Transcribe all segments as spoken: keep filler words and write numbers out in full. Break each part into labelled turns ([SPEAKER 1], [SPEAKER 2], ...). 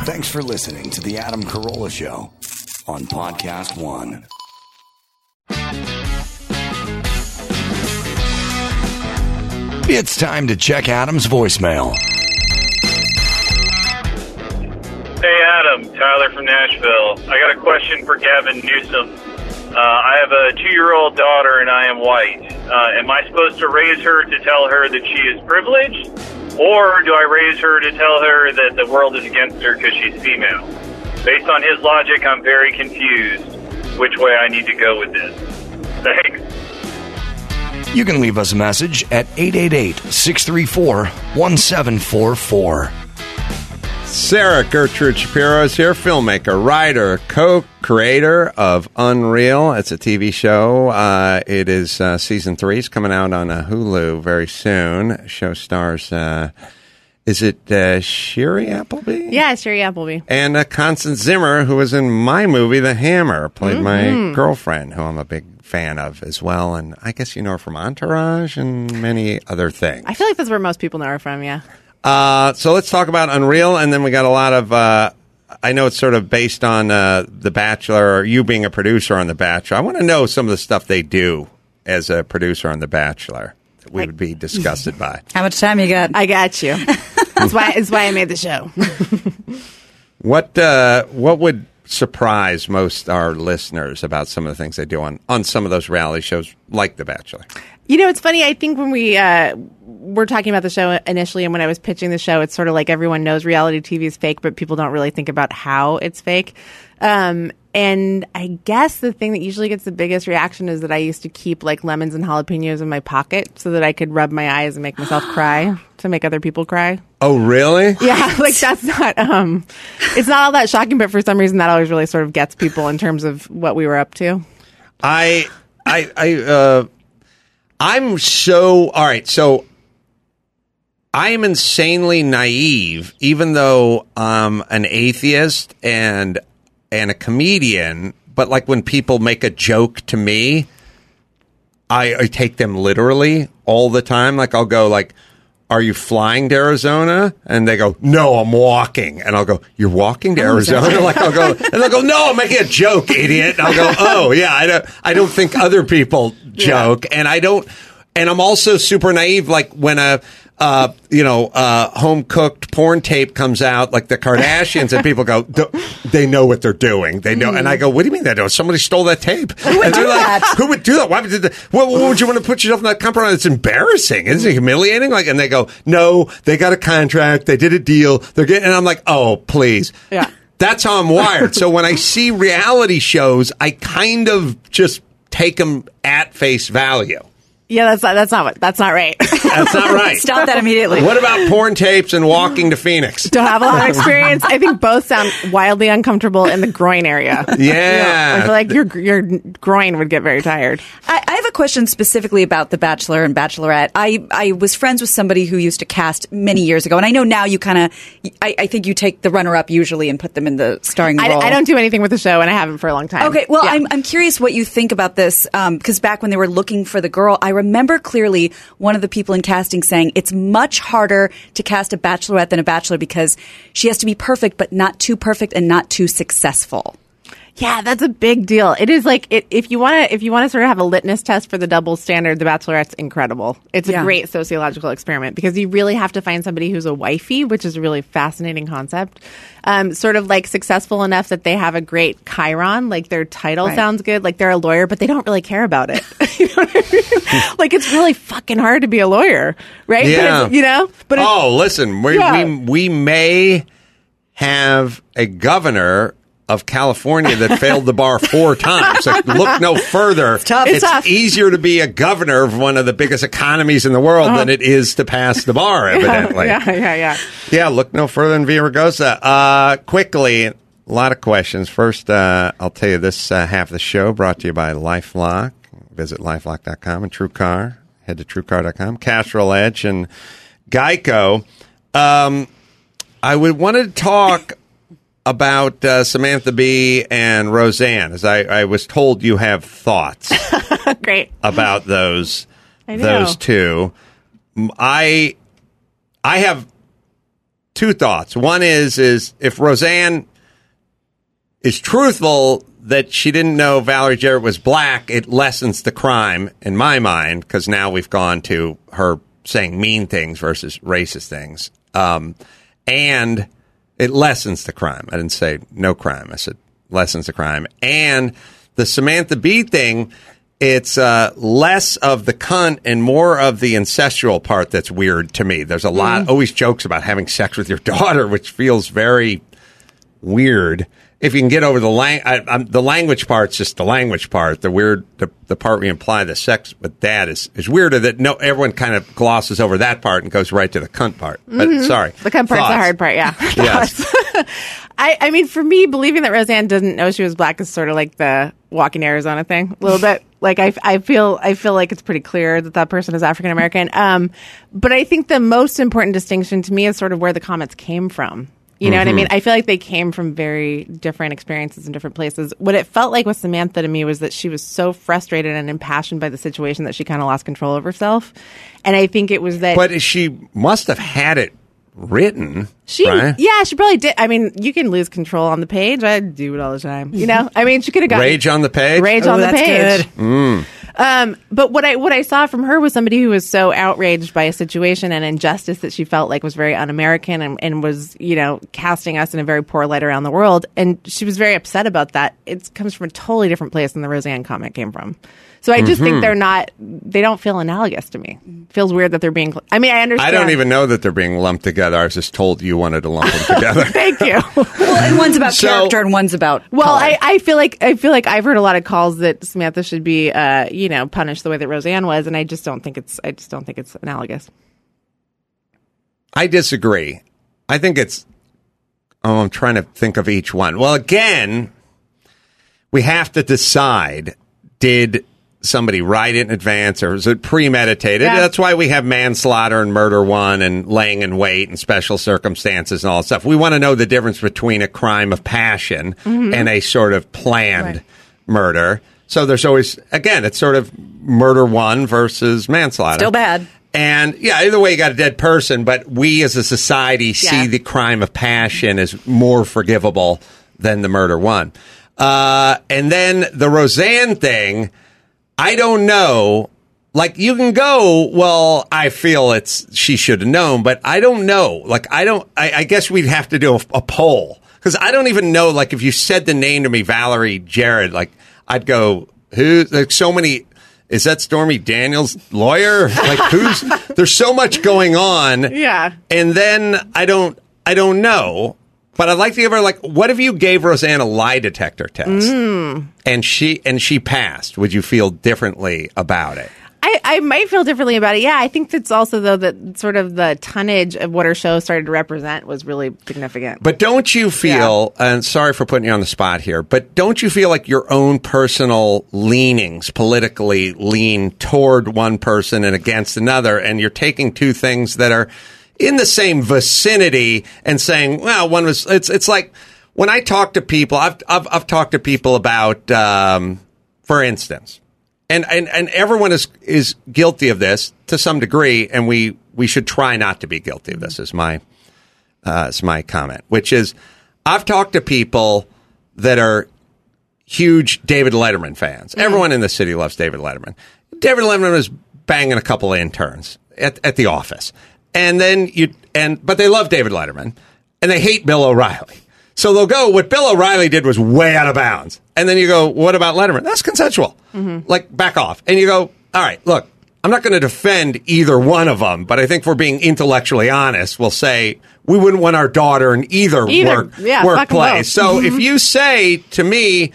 [SPEAKER 1] Thanks for listening to The Adam Carolla Show on Podcast One. It's time to check Adam's voicemail.
[SPEAKER 2] Hey, Adam. Tyler from Nashville. I got a question for Gavin Newsom. Uh, I have a two-year-old daughter, and I am white. Uh, am I supposed to raise her to tell her that she is privileged, or do I raise her to tell her that the world is against her because she's female? Based on his logic, I'm very confused which way I need to go with this. Thanks.
[SPEAKER 1] You can leave us a message at eight eight eight, six three four, one seven four four.
[SPEAKER 3] Sarah Gertrude Shapiro is here, filmmaker, writer, co-creator of Unreal. It's a T V show. Uh, it is uh, season three. It's coming out on uh, Hulu very soon. Show stars, uh, is it uh, Shiri Appleby?
[SPEAKER 4] Yeah, Shiri Appleby.
[SPEAKER 3] And uh, Constance Zimmer, who was in my movie, The Hammer, played
[SPEAKER 4] Mm-hmm.
[SPEAKER 3] my girlfriend, who I'm a big fan of as well. And I guess you know her from Entourage and many other things.
[SPEAKER 4] I feel like that's where most people know her from, yeah.
[SPEAKER 3] Uh, so let's talk about Unreal, and then we got a lot of, uh, I know it's sort of based on uh, The Bachelor, or you being a producer on The Bachelor. I want to know some of the stuff they do as a producer on The Bachelor that we
[SPEAKER 4] I-
[SPEAKER 3] would be disgusted by.
[SPEAKER 5] How much time you got?
[SPEAKER 4] I got you. That's why, that's why I made the show.
[SPEAKER 3] What uh, what would surprise most our listeners about some of the things they do on, on some of those reality shows like The Bachelor?
[SPEAKER 4] You know, it's funny. I think when we uh, were talking about the show initially, and when I was pitching the show, it's sort of like everyone knows reality T V is fake, but people don't really think about how it's fake. Um, and I guess the thing that usually gets the biggest reaction is that I used to keep like lemons and jalapenos in my pocket so that I could rub my eyes and make myself cry to make other people cry.
[SPEAKER 3] Oh, really?
[SPEAKER 4] Yeah, like that's not, um, it's not all that shocking, but for some reason that always really sort of gets people in terms of what we were up to.
[SPEAKER 3] I, I, I, uh, I'm so, all right, so I am insanely naive, even though I'm an atheist and and a comedian, but like when people make a joke to me, I, I take them literally all the time. Like I'll go like, are you flying to Arizona? And they go, no, I'm walking. And I'll go, you're walking to
[SPEAKER 5] Oh, is that
[SPEAKER 3] Arizona?
[SPEAKER 5] right?
[SPEAKER 3] Like I'll go, and they'll go, no, I'm making a joke, idiot. And I'll go, oh yeah, I don't, I don't think other people joke. And I don't, and I'm also super naive. Like when a, uh, you know, uh, home cooked porn tape comes out, like the Kardashians, and people go, they know what they're doing. They know. And I go, what do you mean they know? Somebody stole that tape. Who would do like, that? Who would do that? Why would, the, what, what would you want to put yourself in that compromise? It's embarrassing. Isn't it humiliating? Like, and they go, no, they got a contract. They did a deal. They're getting, and I'm like, oh, please.
[SPEAKER 4] Yeah.
[SPEAKER 3] That's how I'm wired. So when I see reality shows, I kind of just take them at face value.
[SPEAKER 4] Yeah, that's not, that's not what, that's not right.
[SPEAKER 3] That's not right.
[SPEAKER 5] Stop that immediately.
[SPEAKER 3] What about porn tapes and walking to Phoenix?
[SPEAKER 4] Don't have a lot of experience. I think both sound wildly uncomfortable in the groin area.
[SPEAKER 3] Yeah.
[SPEAKER 4] I feel like your your groin would get very tired.
[SPEAKER 5] I, I have a question specifically about The Bachelor and Bachelorette. I, I was friends with somebody who used to cast many years ago, and I know now you kind of, I, I think you take the runner-up usually and put them in the starring
[SPEAKER 4] I,
[SPEAKER 5] role.
[SPEAKER 4] I don't do anything with the show, and I haven't for a long time.
[SPEAKER 5] Okay, well,
[SPEAKER 4] Yeah.
[SPEAKER 5] I'm I'm curious what you think about this, because back when they were looking for the girl, I remember clearly one of the people in casting saying it's much harder to cast a bachelorette than a bachelor because she has to be perfect, but not too perfect and not too successful.
[SPEAKER 4] Yeah, that's a big deal. It is like it, if you want to if you want to sort of have a litmus test for the double standard, The Bachelorette's incredible. It's
[SPEAKER 5] Yeah.
[SPEAKER 4] a great sociological experiment because you really have to find somebody who's a wifey, which is a really fascinating concept. Um, sort of like successful enough that they have a great Chiron, like their title
[SPEAKER 5] Right.
[SPEAKER 4] sounds good, like they're a lawyer, but they don't really care about it. You know what I mean? Like it's really fucking hard to be a lawyer, right?
[SPEAKER 3] Yeah.
[SPEAKER 4] But it's, you know. But it's,
[SPEAKER 3] Oh, listen, we,
[SPEAKER 4] Yeah.
[SPEAKER 3] we we may have a governor of California that failed the bar four times. Like, look no further. It's
[SPEAKER 5] tough.
[SPEAKER 4] It's tough.
[SPEAKER 3] easier to be a governor of one of the biggest economies in the world than it is to pass the bar, evidently.
[SPEAKER 4] yeah, yeah, yeah.
[SPEAKER 3] Yeah, look no further than Villaraigosa. Uh, quickly, a lot of questions. First, uh, I'll tell you this uh, half of the show brought to you by LifeLock. Visit lifelock dot com and TrueCar. Head to true car dot com. Castrol Edge and Geico. Um, I would want to talk about uh, Samantha Bee and Roseanne, as I, I was told you have thoughts
[SPEAKER 4] Great.
[SPEAKER 3] about those
[SPEAKER 4] I know.
[SPEAKER 3] those two. I I have two thoughts. One is is if Roseanne is truthful that she didn't know Valerie Jarrett was black, it lessens the crime in my mind, because now we've gone to her saying mean things versus racist things. Um, and it lessens the crime. I didn't say no crime. I said lessens the crime. And the Samantha Bee thing, it's uh, less of the cunt and more of the incestual part that's weird to me. There's a lot, always jokes about having sex with your daughter, which feels very weird. If you can get over the lang- I, I'm, the language part's just the language part. The weird, the, the part we imply the sex with dad is, is weirder. That no, everyone kind of glosses over that part and goes right to the cunt part. But
[SPEAKER 4] Mm-hmm.
[SPEAKER 3] sorry,
[SPEAKER 4] The cunt part's the hard part, yeah.
[SPEAKER 3] Yes.
[SPEAKER 4] I, I mean, for me, believing that Roseanne doesn't know she was black is sort of like the Walking Arizona thing, a little bit. Like I, I feel, I feel like it's pretty clear that that person is African American. Um, but I think the most important distinction to me is sort of where the comments came from. You know mm-hmm. what I mean? I feel like they came from very different experiences in different places. What it felt like with Samantha to me was that she was so frustrated and impassioned by the situation that she kind of lost control of herself. And I think it was that.
[SPEAKER 3] But she must have had it written.
[SPEAKER 4] She,
[SPEAKER 3] right?
[SPEAKER 4] yeah, she probably did. I mean, you can lose control on the page. I do it all the time. You know, I mean, she could have got
[SPEAKER 3] rage on the page.
[SPEAKER 4] Rage
[SPEAKER 5] oh,
[SPEAKER 4] on the
[SPEAKER 5] that's
[SPEAKER 4] page.
[SPEAKER 5] Good.
[SPEAKER 3] Mm.
[SPEAKER 4] Um, but what I what I saw from her was somebody who was so outraged by a situation and injustice that she felt like was very un-American and, and was, you know, casting us in a very poor light around the world. And she was very upset about that. It comes from a totally different place than the Roseanne comment came from. So I just mm-hmm. think they're not, they don't feel analogous to me. It feels weird that they're being, I mean, I understand.
[SPEAKER 3] I don't even know that they're being lumped together. I was just told you wanted to lump them together.
[SPEAKER 4] Thank you.
[SPEAKER 5] Well, and one's about
[SPEAKER 3] So-
[SPEAKER 5] character and one's about
[SPEAKER 4] Well,
[SPEAKER 5] color.
[SPEAKER 4] I, I feel like I feel like I've heard a lot of calls that Samantha should be, uh, you know, punished the way that Roseanne was, and I just don't think it's. I just don't think it's analogous.
[SPEAKER 3] I disagree. I think it's. Oh, I'm trying to think of each one. Well, again, we have to decide: did somebody write it in advance, or is it premeditated?
[SPEAKER 4] Yeah.
[SPEAKER 3] That's why we have manslaughter and murder one, and laying in wait, and special circumstances, and all that stuff. We want to know the difference between a crime of passion mm-hmm. and a sort of planned
[SPEAKER 4] right.
[SPEAKER 3] murder. So there's always, again, it's sort of murder one versus manslaughter.
[SPEAKER 5] Still bad.
[SPEAKER 3] And yeah, either way, you got a dead person, but we as a society see
[SPEAKER 4] Yeah.
[SPEAKER 3] the crime of passion as more forgivable than the murder one. Uh, and then the Roseanne thing, I don't know. Like, you can go, well, I feel it's, she should have known, but I don't know. Like, I don't, I, I guess we'd have to do a, a poll. Because I don't even know, like, if you said the name to me, Valerie Jarrett, like, I'd go, who, like, so many, is that Stormy Daniels' lawyer? Like, who's, there's so much going on.
[SPEAKER 4] Yeah.
[SPEAKER 3] And then I don't, I don't know. But I'd like to give her, like, what if you gave Roseanne a lie detector test
[SPEAKER 4] mm.
[SPEAKER 3] and she and she passed? Would you feel differently about it?
[SPEAKER 4] I, I might feel differently about it. Yeah, I think that's also, though, that sort of the tonnage of what her show started to represent was really significant.
[SPEAKER 3] But don't you feel, yeah. and sorry for putting you on the spot here, but don't you feel like your own personal leanings politically lean toward one person and against another, and you're taking two things that are in the same vicinity and saying, well, one was, it's it's like when I talk to people, I've I've, I've talked to people about, um, for instance, and, and and everyone is is guilty of this to some degree, and we we should try not to be guilty of this. Is my uh, is my comment, which is I've talked to people that are huge David Letterman fans. Mm-hmm. Everyone in the city loves David Letterman. David Letterman was banging a couple of interns at at the office. And then you, and, but they love David Letterman and they hate Bill O'Reilly. So they'll go, what Bill O'Reilly did was way out of bounds. And then you go, what about Letterman? That's consensual. Mm-hmm. Like, back off. And you go, all right, look, I'm not going to defend either one of them, but I think if we're being intellectually honest, we'll say we wouldn't want our daughter in either,
[SPEAKER 4] either.
[SPEAKER 3] work,
[SPEAKER 4] Yeah,
[SPEAKER 3] workplace. So if you say to me,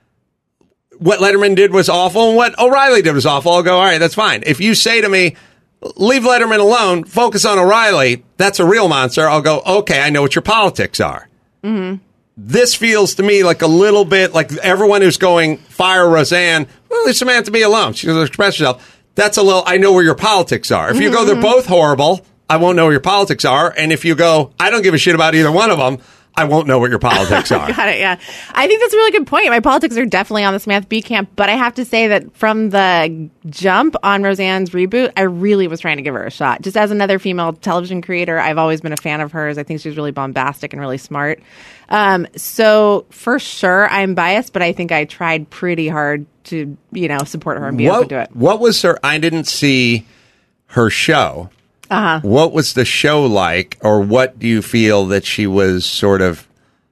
[SPEAKER 3] what Letterman did was awful and what O'Reilly did was awful, I'll go, all right, that's fine. If you say to me, leave Letterman alone, focus on O'Reilly, that's a real monster, I'll go, okay, I know what your politics are. Mm-hmm. This feels to me like a little bit like everyone who's going, fire Roseanne, well, leave Samantha be alone. She's going to express herself. That's a little, I know where your politics are. If you go, they're both horrible, I won't know where your politics are. And if you go, I don't give a shit about either one of them, I won't know what your politics are.
[SPEAKER 4] Got it, yeah. I think that's a really good point. My politics are definitely on the Samantha Bee camp, but I have to say that from the jump on Roseanne's reboot, I really was trying to give her a shot. Just as another female television creator, I've always been a fan of hers. I think she's really bombastic and really smart. Um, so for sure, I'm biased, but I think I tried pretty hard to, you know, support her and be
[SPEAKER 3] what,
[SPEAKER 4] open to it.
[SPEAKER 3] What was her? I didn't see her show.
[SPEAKER 4] Uh-huh.
[SPEAKER 3] What was the show like, or what do you feel that she was sort of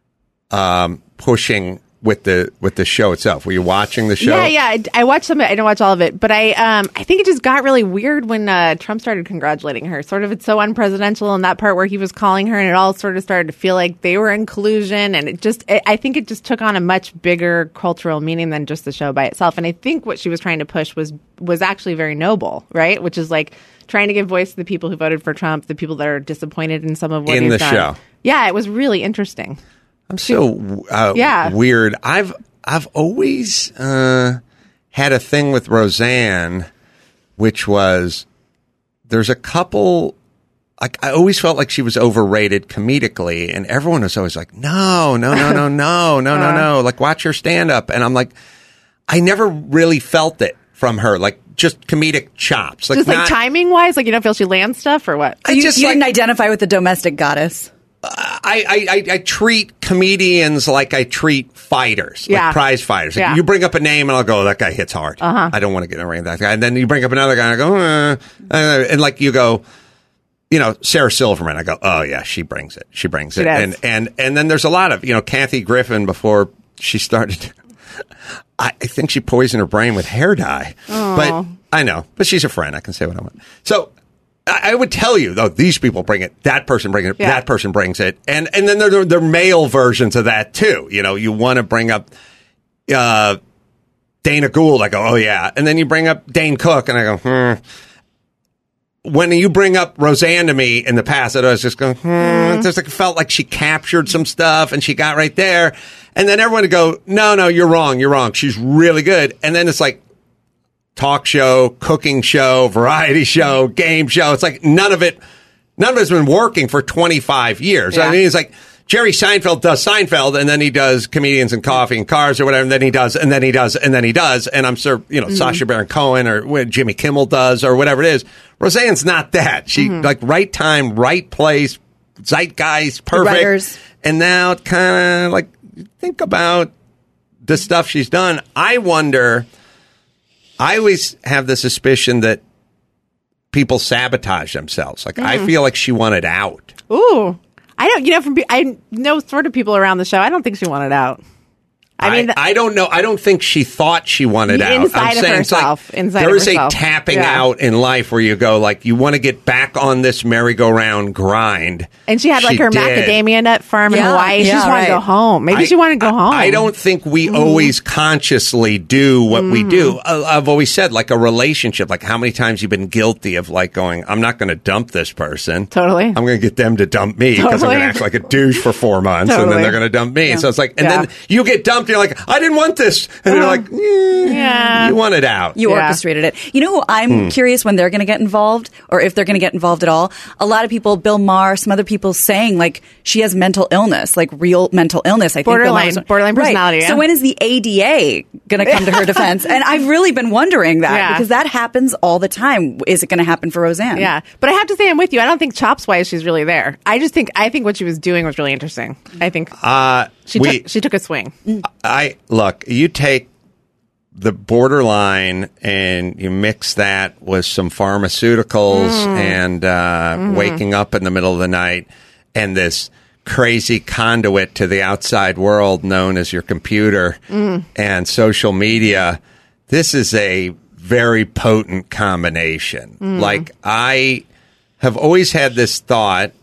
[SPEAKER 3] um, pushing with the with the show itself? Were you watching the show?
[SPEAKER 4] Yeah, yeah. I, I watched some of it. I didn't watch all of it, but I um, I think it just got really weird when uh, Trump started congratulating her. Sort of, it's so unpresidential in that part where he was calling her, and it all sort of started to feel like they were in collusion, and it just, it, I think it just took on a much bigger cultural meaning than just the show by itself. And I think what she was trying to push was was actually very noble, right? Which is like trying to give voice to the people who voted for Trump, the people that are disappointed in some of what
[SPEAKER 3] in
[SPEAKER 4] he's
[SPEAKER 3] the
[SPEAKER 4] done.
[SPEAKER 3] show.
[SPEAKER 4] Yeah, it was really interesting.
[SPEAKER 3] I'm so uh,
[SPEAKER 4] Yeah.
[SPEAKER 3] weird. I've I've always uh, had a thing with Roseanne, which was there's a couple. Like I always felt like she was overrated comedically, and everyone was always like, "No, no, no, no, no, no, no, no!" Like watch her stand up, and I'm like, I never really felt it from her, like just comedic chops, like
[SPEAKER 4] Just like
[SPEAKER 3] not,
[SPEAKER 4] timing wise, like you don't feel she lands stuff or what?
[SPEAKER 3] I
[SPEAKER 5] you
[SPEAKER 3] just
[SPEAKER 5] you
[SPEAKER 3] like,
[SPEAKER 5] didn't identify with the domestic goddess.
[SPEAKER 3] I, I, I, I treat comedians like I treat fighters,
[SPEAKER 4] Yeah.
[SPEAKER 3] like prize fighters. Like
[SPEAKER 4] Yeah.
[SPEAKER 3] you bring up a name and I'll go, that guy hits hard.
[SPEAKER 4] Uh-huh.
[SPEAKER 3] I don't want to get in the ring with that guy. And then you bring up another guy and I go, uh, uh, and like you go, you know, Sarah Silverman. I go, oh yeah, she brings it. She brings
[SPEAKER 4] She
[SPEAKER 3] it.
[SPEAKER 4] does.
[SPEAKER 3] And, and, and then there's a lot of, you know, Kathy Griffin before she started. I, I think she poisoned her brain with hair dye, but I know, but she's a friend. I can say what I want. So, I would tell you, though, these people bring it, that person brings it,
[SPEAKER 4] Yeah.
[SPEAKER 3] that person brings it. And and then there are there are male versions of that, too. You know, you want to bring up uh, Dana Gould. I go, oh, yeah. And then you bring up Dane Cook, and I go, hmm. When you bring up Roseanne to me in the past, I was just going, hmm. It just like, felt like she captured some stuff, and she got right there. And then everyone would go, no, no, you're wrong, you're wrong. She's really good. And then it's like, talk show, cooking show, variety show, game show. It's like none of it, none of it's been working for twenty-five years.
[SPEAKER 4] Yeah.
[SPEAKER 3] I mean, it's like Jerry Seinfeld does Seinfeld, and then he does Comedians and Coffee and Cars or whatever, and then he does, and then he does, and then he does. And I'm sure, you know, mm-hmm. Sacha Baron Cohen or what Jimmy Kimmel does or whatever it is. Roseanne's not that. She, mm-hmm. like, right time, right place, zeitgeist, perfect.
[SPEAKER 5] Writers.
[SPEAKER 3] And now it kind of like, think about the stuff she's done. I wonder... I always have the suspicion that people sabotage themselves. Like, mm. I feel like she wanted out.
[SPEAKER 4] Ooh. I don't, you know, from I know sort of people around the show. I don't think she wanted out. I mean,
[SPEAKER 3] I, I don't know. I don't think she thought she wanted out.
[SPEAKER 4] Inside
[SPEAKER 3] I'm
[SPEAKER 4] of
[SPEAKER 3] saying
[SPEAKER 4] herself.
[SPEAKER 3] It's like,
[SPEAKER 4] inside
[SPEAKER 3] there
[SPEAKER 4] of
[SPEAKER 3] is
[SPEAKER 4] herself.
[SPEAKER 3] a tapping
[SPEAKER 4] Yeah.
[SPEAKER 3] out in life where you go, like, you want to get back on this merry-go-round grind.
[SPEAKER 4] And she had like her
[SPEAKER 3] did.
[SPEAKER 4] macadamia nut farm in
[SPEAKER 5] Yeah,
[SPEAKER 4] Hawaii. She
[SPEAKER 5] yeah,
[SPEAKER 4] just wanted to
[SPEAKER 5] right.
[SPEAKER 4] go home. Maybe
[SPEAKER 3] I-
[SPEAKER 4] she wanted to go
[SPEAKER 3] I-
[SPEAKER 4] home.
[SPEAKER 3] I don't think we
[SPEAKER 4] Mm-hmm.
[SPEAKER 3] always consciously do what we do. I- I've always said, like a relationship, like how many times you've been guilty of like going, I'm not going to dump this person.
[SPEAKER 4] Totally.
[SPEAKER 3] I'm going to get them to dump me because
[SPEAKER 4] Totally.
[SPEAKER 3] I'm going to act like a douche for four months and then
[SPEAKER 4] Totally.
[SPEAKER 3] they're going to dump me. So it's like, and
[SPEAKER 4] Yeah.
[SPEAKER 3] then you get dumped. You're like, I didn't want this. And you're like, eh,
[SPEAKER 4] Yeah.
[SPEAKER 3] you want it out.
[SPEAKER 5] You
[SPEAKER 4] Yeah.
[SPEAKER 5] orchestrated it. You know who I'm curious when they're going to get involved, or if they're going to get involved at all? A lot of people, Bill Maher, some other people saying like she has mental illness, like real mental illness. I think Bill Maher
[SPEAKER 4] Borderline-
[SPEAKER 5] was-
[SPEAKER 4] borderline
[SPEAKER 5] Right.
[SPEAKER 4] personality, yeah.
[SPEAKER 5] So when is the A D A going to come to her defense? And I've really been wondering that
[SPEAKER 4] Yeah.
[SPEAKER 5] because that happens all the time. Is it going to happen for Roseanne?
[SPEAKER 4] Yeah, but I have to say I'm with you. I don't think chops wise she's really there. I just think I think what she was doing was really interesting. I think
[SPEAKER 3] Uh,
[SPEAKER 4] she
[SPEAKER 3] we,
[SPEAKER 4] took she took a swing.
[SPEAKER 3] I look, you take the borderline and you mix that with some pharmaceuticals and uh,
[SPEAKER 4] Mm-hmm.
[SPEAKER 3] waking up in the middle of the night and this crazy conduit to the outside world known as your computer
[SPEAKER 4] Mm.
[SPEAKER 3] and social media. This is a very potent combination.
[SPEAKER 4] Mm.
[SPEAKER 3] Like, I have always had this thought,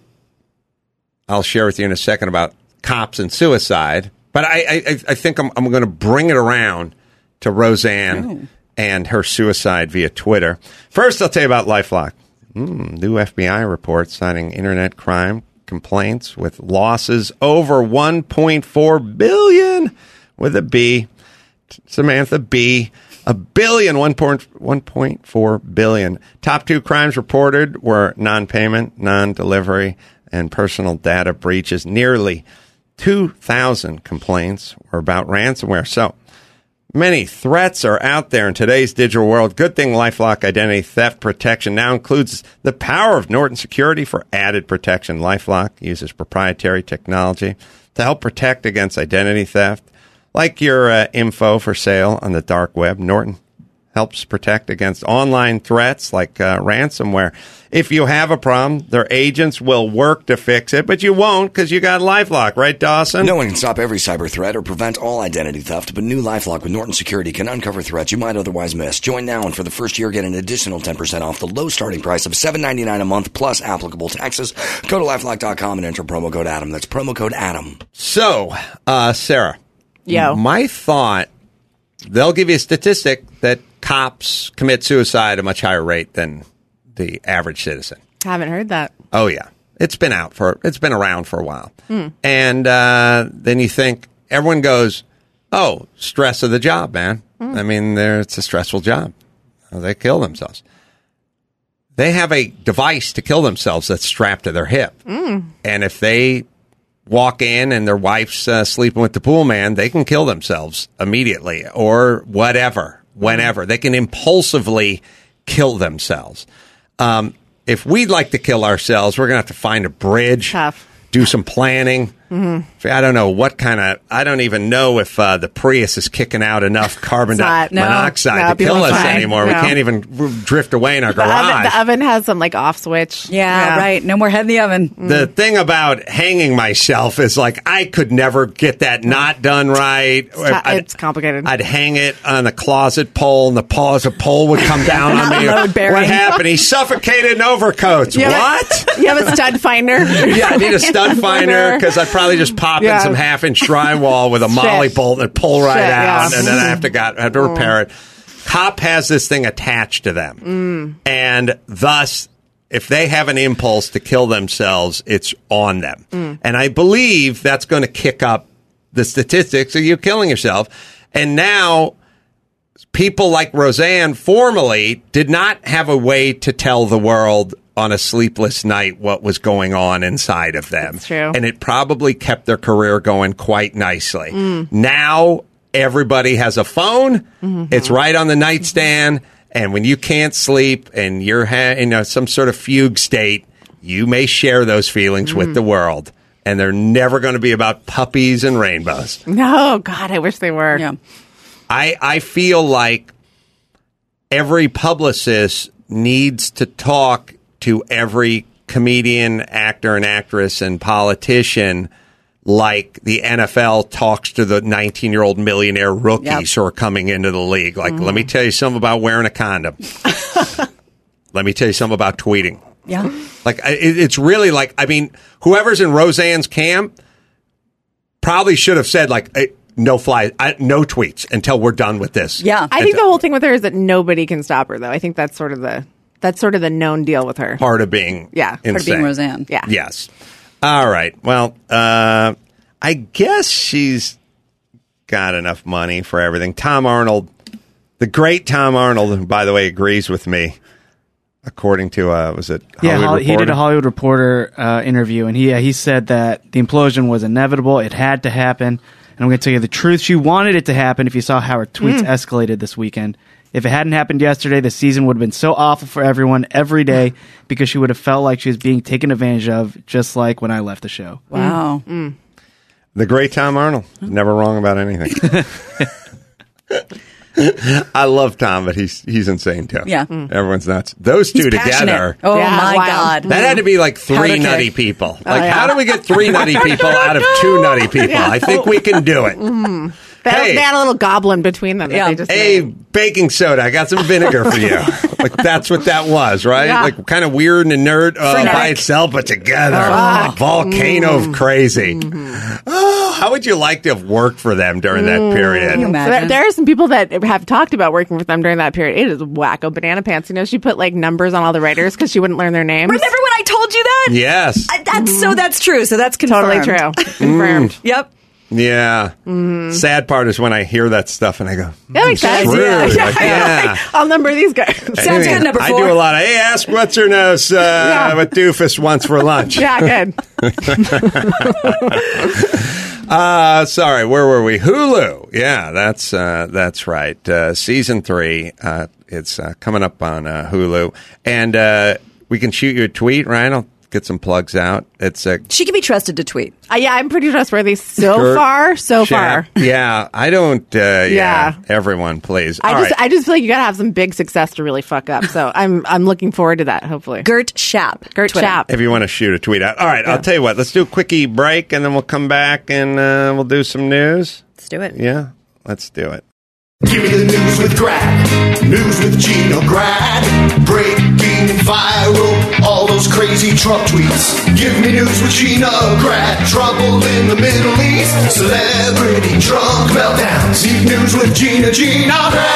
[SPEAKER 3] I'll share with you in a second, about cops and suicide, but I, I, I think I'm, I'm going to bring it around to Roseanne and her suicide via Twitter. First, I'll tell you about LifeLock. Mm, new F B I report citing internet crime complaints with losses over one point four billion with a B. Samantha B. A billion, one point four billion. Top two crimes reported were non-payment, non-delivery, and personal data breaches. Nearly two thousand complaints were about ransomware. So many threats are out there in today's digital world. Good thing LifeLock Identity Theft Protection now includes the power of Norton Security for added protection. LifeLock uses proprietary technology to help protect against identity theft. Like your uh, info for sale on the dark web, Norton helps protect against online threats like uh, ransomware. If you have a problem, their agents will work to fix it, but you won't because you got LifeLock, right, Dawson?
[SPEAKER 1] No one can stop every cyber threat or prevent all identity theft, but new LifeLock with Norton Security can uncover threats you might otherwise miss. Join now, and for the first year, get an additional ten percent off the low starting price of seven dollars and ninety-nine cents a month plus applicable taxes. Go to LifeLock dot com and enter promo code Adam. That's promo code Adam.
[SPEAKER 3] So, uh, Sarah,
[SPEAKER 4] Yo.
[SPEAKER 3] my thought, they'll give you a statistic that cops commit suicide at a much higher rate than the average citizen.
[SPEAKER 4] Haven't heard that.
[SPEAKER 3] Oh, yeah. It's been out for, it's been around for a while.
[SPEAKER 4] Mm.
[SPEAKER 3] And uh, then you think, everyone goes, oh, stress of the job, man. Mm. I mean, it's a stressful job. They kill themselves. They have a device to kill themselves that's strapped to their hip.
[SPEAKER 4] Mm.
[SPEAKER 3] And if they walk in and their wife's uh, sleeping with the pool man, they can kill themselves immediately or whatever, whenever. They can impulsively kill themselves. Um, if we'd like to kill ourselves, we're going to have to find a bridge,
[SPEAKER 4] Tough.
[SPEAKER 3] do some planning. Mm-hmm. I don't know what kind of, I don't even know if uh, the Prius is kicking out enough carbon
[SPEAKER 4] not, no.
[SPEAKER 3] monoxide
[SPEAKER 4] No,
[SPEAKER 3] to kill
[SPEAKER 4] people
[SPEAKER 3] us
[SPEAKER 4] try.
[SPEAKER 3] anymore.
[SPEAKER 4] No.
[SPEAKER 3] We can't even drift away in our
[SPEAKER 4] The oven,
[SPEAKER 3] garage.
[SPEAKER 4] the oven has some like off switch.
[SPEAKER 5] Yeah, right. No more head in the oven.
[SPEAKER 3] The thing about hanging myself is like I could never get that knot done right.
[SPEAKER 4] It's, t-
[SPEAKER 3] I'd,
[SPEAKER 4] it's complicated.
[SPEAKER 3] I'd hang it on a closet pole, and the pole, the pole would come down on me.
[SPEAKER 5] Load bearing.
[SPEAKER 3] What happened? He suffocated in overcoats.
[SPEAKER 4] You have a-
[SPEAKER 3] What?
[SPEAKER 4] You have a stud finder?
[SPEAKER 3] Yeah, I need a stud finder because I'd probably just pop
[SPEAKER 4] Yeah.
[SPEAKER 3] in some half-inch drywall with a
[SPEAKER 4] Shit.
[SPEAKER 3] molly bolt and pull right
[SPEAKER 4] Shit,
[SPEAKER 3] out,
[SPEAKER 4] yeah.
[SPEAKER 3] and then I have to got I have to repair it. Cop has this thing attached to them,
[SPEAKER 4] Mm.
[SPEAKER 3] and thus, if they have an impulse to kill themselves, it's on them.
[SPEAKER 4] Mm.
[SPEAKER 3] And I believe that's going to kick up the statistics of you killing yourself. And now, people like Roseanne formerly did not have a way to tell the world on a sleepless night what was going on inside of them.
[SPEAKER 4] That's true.
[SPEAKER 3] And it probably kept their career going quite nicely.
[SPEAKER 4] Mm.
[SPEAKER 3] Now, everybody has a phone.
[SPEAKER 4] Mm-hmm.
[SPEAKER 3] It's right on the nightstand. And when you can't sleep and you're ha- in a, some sort of fugue state, you may share those feelings
[SPEAKER 4] Mm.
[SPEAKER 3] with the world. And they're never going to be about puppies and rainbows.
[SPEAKER 4] No, God, I wish they were.
[SPEAKER 5] Yeah.
[SPEAKER 3] I, I feel like every publicist needs to talk to every comedian, actor, and actress and politician like the N F L talks to the nineteen-year-old millionaire rookies
[SPEAKER 5] Yep.
[SPEAKER 3] who are coming into the league. Like, let me tell you something about wearing a condom. Let me tell you something about tweeting.
[SPEAKER 5] Yeah.
[SPEAKER 3] Like, I- it, it's really like, I mean, whoever's in Roseanne's camp probably should have said, like, hey, no fly, I, no tweets until we're done with this.
[SPEAKER 5] Yeah.
[SPEAKER 4] I think the whole thing with her is that nobody can stop her, though. I think that's sort of the that's sort of the known deal with her.
[SPEAKER 3] Part of being
[SPEAKER 4] Yeah. Part of
[SPEAKER 3] insane.
[SPEAKER 5] Being Roseanne.
[SPEAKER 4] Yeah.
[SPEAKER 3] Yes. All right. Well, uh, I guess she's got enough money for everything. Tom Arnold, the great Tom Arnold, who, by the way, agrees with me, according to, uh, was it Hollywood
[SPEAKER 6] Yeah, Hol- he did
[SPEAKER 3] Reporter?
[SPEAKER 6] a Hollywood Reporter uh, interview, and he uh, he said that the implosion was inevitable. It had to happen. And I'm going to tell you the truth. She wanted it to happen if you saw how her tweets escalated this weekend. If it hadn't happened yesterday, the season would have been so awful for everyone every day because she would have felt like she was being taken advantage of, just like when I left the show.
[SPEAKER 5] Wow.
[SPEAKER 3] The great Tom Arnold. Never wrong about anything. I love Tom, but he's he's insane too.
[SPEAKER 5] Yeah.
[SPEAKER 3] Everyone's nuts. Those two
[SPEAKER 5] He's passionate.
[SPEAKER 3] together.
[SPEAKER 5] Oh,
[SPEAKER 4] Yeah,
[SPEAKER 5] my
[SPEAKER 4] wow.
[SPEAKER 5] God.
[SPEAKER 3] That had to be like three
[SPEAKER 5] Powder keg.
[SPEAKER 3] nutty people. Like,
[SPEAKER 4] yeah.
[SPEAKER 3] how do we get three nutty people out of two nutty people? I think we can do it.
[SPEAKER 4] They,
[SPEAKER 3] Hey.
[SPEAKER 4] they had a little goblin between them. That
[SPEAKER 5] Yeah.
[SPEAKER 4] they just
[SPEAKER 3] Hey,
[SPEAKER 4] made.
[SPEAKER 3] baking soda, I got some vinegar for you. Like, that's what that was, right?
[SPEAKER 4] Yeah.
[SPEAKER 3] Like, kind of weird and nerd uh, by
[SPEAKER 5] Frenetic.
[SPEAKER 3] itself, but together. Volcano of crazy. Oh, how would you like to have worked for them during that period?
[SPEAKER 5] Can you
[SPEAKER 4] So there,
[SPEAKER 5] imagine?
[SPEAKER 4] there are some people that have talked about working with them during that period. It is wacko banana pants. You know, she put like numbers on all the writers because she wouldn't learn their names.
[SPEAKER 5] Remember when I told you that?
[SPEAKER 3] Yes.
[SPEAKER 5] Uh, That's so that's true. So that's confirmed.
[SPEAKER 4] Totally true. Confirmed.
[SPEAKER 5] Yep.
[SPEAKER 3] Yeah. Sad part is when I hear that stuff and I go,
[SPEAKER 4] That makes sense.
[SPEAKER 3] screwed.
[SPEAKER 5] Yeah.
[SPEAKER 3] Like, yeah.
[SPEAKER 4] I'll number these guys.
[SPEAKER 5] Sounds good, number
[SPEAKER 3] I
[SPEAKER 5] four.
[SPEAKER 3] do a lot of, hey, ask what's her nose uh, what Doofus wants for lunch.
[SPEAKER 4] Yeah, good.
[SPEAKER 3] Uh, sorry, where were we? Hulu. Yeah, that's uh, that's right. Uh, season three. Uh, it's uh, coming up on uh, Hulu, and uh, we can shoot you a tweet, right? I'll get some plugs out. It's a.
[SPEAKER 5] She can be trusted to tweet.
[SPEAKER 4] Uh, yeah, I'm pretty trustworthy so
[SPEAKER 3] Kurt
[SPEAKER 4] far. So
[SPEAKER 3] Schaap.
[SPEAKER 4] far.
[SPEAKER 3] Yeah, I don't. Uh, yeah.
[SPEAKER 4] Yeah.
[SPEAKER 3] Everyone, please.
[SPEAKER 4] I
[SPEAKER 3] All
[SPEAKER 4] just,
[SPEAKER 3] right.
[SPEAKER 4] I just feel like you gotta have some big success to really fuck up. So I'm, I'm looking forward to that. Hopefully,
[SPEAKER 5] Gert Schaap.
[SPEAKER 4] Gert
[SPEAKER 5] Twitter.
[SPEAKER 4] Schaap.
[SPEAKER 3] if you want to shoot a tweet out. All right, I'll tell you what. Let's do a quickie break, and then we'll come back and uh, we'll do some news.
[SPEAKER 5] Let's do it.
[SPEAKER 3] Yeah, let's do it.
[SPEAKER 7] Give me the news with Grad. News with Gina Grad. Breaking viral. All those crazy Trump tweets. Give me news with Gina Grad. Trouble in the Middle East. Celebrity drunk meltdowns. Need news with Gina, Gina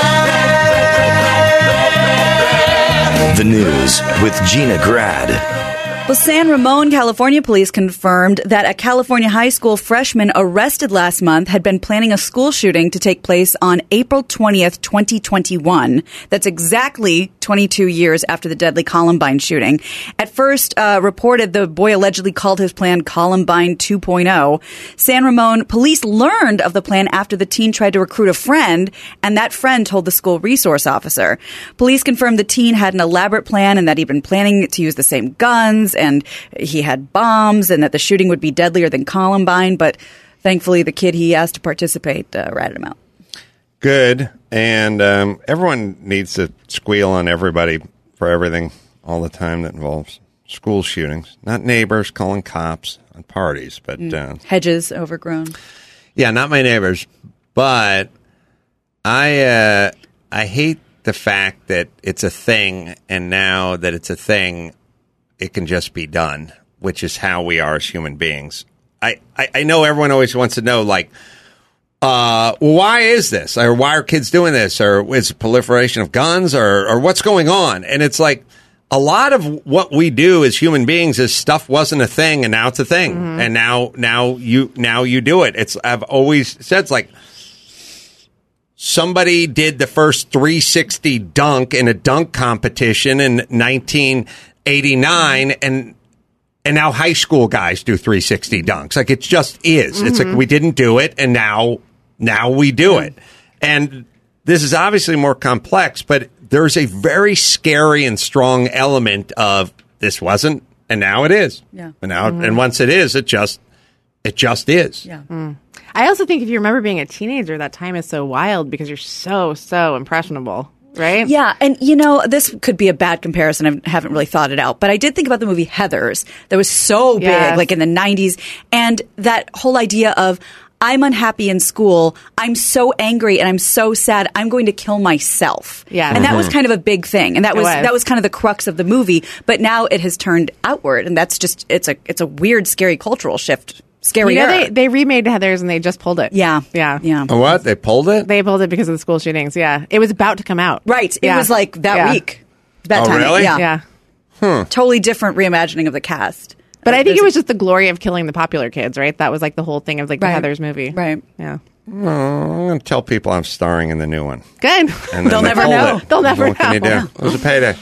[SPEAKER 7] Grad.
[SPEAKER 1] The news with Gina Grad.
[SPEAKER 5] Well, San Ramon, California police confirmed that a California high school freshman arrested last month had been planning a school shooting to take place on April twentieth, twenty twenty-one. That's exactly twenty-two years after the deadly Columbine shooting. At first, uh, reported the boy allegedly called his plan Columbine two point oh. San Ramon police learned of the plan after the teen tried to recruit a friend, and that friend told the school resource officer. Police confirmed the teen had an elaborate plan and that he'd been planning to use the same guns, and he had bombs, and that the shooting would be deadlier than Columbine. But thankfully, the kid he asked to participate uh, ratted him out.
[SPEAKER 3] Good. And um, everyone needs to squeal on everybody for everything all the time that involves school shootings. Not neighbors calling cops on parties, but uh,
[SPEAKER 5] Hedges overgrown.
[SPEAKER 3] yeah, not my neighbors. But I uh, I hate the fact that it's a thing, and now that it's a thing, it can just be done, which is how we are as human beings. I, I, I know everyone always wants to know, like, uh, well, why is this? Or why are kids doing this? Or is it proliferation of guns? Or, or what's going on? And it's like, a lot of what we do as human beings is stuff wasn't a thing, and now it's a thing. Mm-hmm. And now, now you, now you do it. It's, I've always said, it's like, somebody did the first three sixty dunk in a dunk competition in nineteen eighty-nine, and and now high school guys do three sixty dunks. Like, it just is. Mm-hmm. It's like, we didn't do it, and now now we do it. And this is obviously more complex, but there's a very scary and strong element of this wasn't, and now it is.
[SPEAKER 5] Yeah.
[SPEAKER 3] And now,
[SPEAKER 4] Mm-hmm.
[SPEAKER 3] and once it is, it just it just is.
[SPEAKER 5] Yeah.
[SPEAKER 4] Mm. I also think if you remember being a teenager, that time is so wild because you're so, so impressionable, right?
[SPEAKER 5] Yeah, and you know, this could be a bad comparison. I haven't really thought it out, but I did think about the movie Heathers that was so big,
[SPEAKER 4] Yes.
[SPEAKER 5] like in the nineties, and that whole idea of, I'm unhappy in school, I'm so angry and I'm so sad, I'm going to kill myself.
[SPEAKER 4] Yeah.
[SPEAKER 5] And that was kind of a big thing, and that
[SPEAKER 4] It
[SPEAKER 5] was,
[SPEAKER 4] was.
[SPEAKER 5] that was kind of the crux of the movie, but now it has turned outward, and that's just, it's a it's a weird, scary cultural shift. Scary.
[SPEAKER 4] You know, they, they remade Heathers and they just pulled it.
[SPEAKER 5] Yeah.
[SPEAKER 4] Yeah.
[SPEAKER 5] Yeah.
[SPEAKER 3] Oh, what? They pulled it?
[SPEAKER 4] They pulled it because of the school shootings. Yeah. It was about to come out.
[SPEAKER 5] Right. It
[SPEAKER 4] Yeah.
[SPEAKER 5] was like that
[SPEAKER 4] Yeah.
[SPEAKER 5] week. That
[SPEAKER 3] Oh,
[SPEAKER 5] time.
[SPEAKER 3] really?
[SPEAKER 5] Yeah.
[SPEAKER 4] Yeah.
[SPEAKER 5] Totally different reimagining of the cast.
[SPEAKER 4] But
[SPEAKER 5] Uh,
[SPEAKER 4] I think
[SPEAKER 5] there's
[SPEAKER 4] it was just the glory of killing the popular kids, right? That was like the whole thing of like the
[SPEAKER 5] Right.
[SPEAKER 4] Heathers movie.
[SPEAKER 5] Right.
[SPEAKER 4] Yeah.
[SPEAKER 3] Oh, I'm going to tell people I'm starring in the new one.
[SPEAKER 4] Good.
[SPEAKER 3] And then
[SPEAKER 5] They'll
[SPEAKER 3] they
[SPEAKER 5] never
[SPEAKER 3] pulled
[SPEAKER 5] know.
[SPEAKER 3] it.
[SPEAKER 4] They'll never
[SPEAKER 3] What can you
[SPEAKER 4] know.
[SPEAKER 3] do? It was a payday.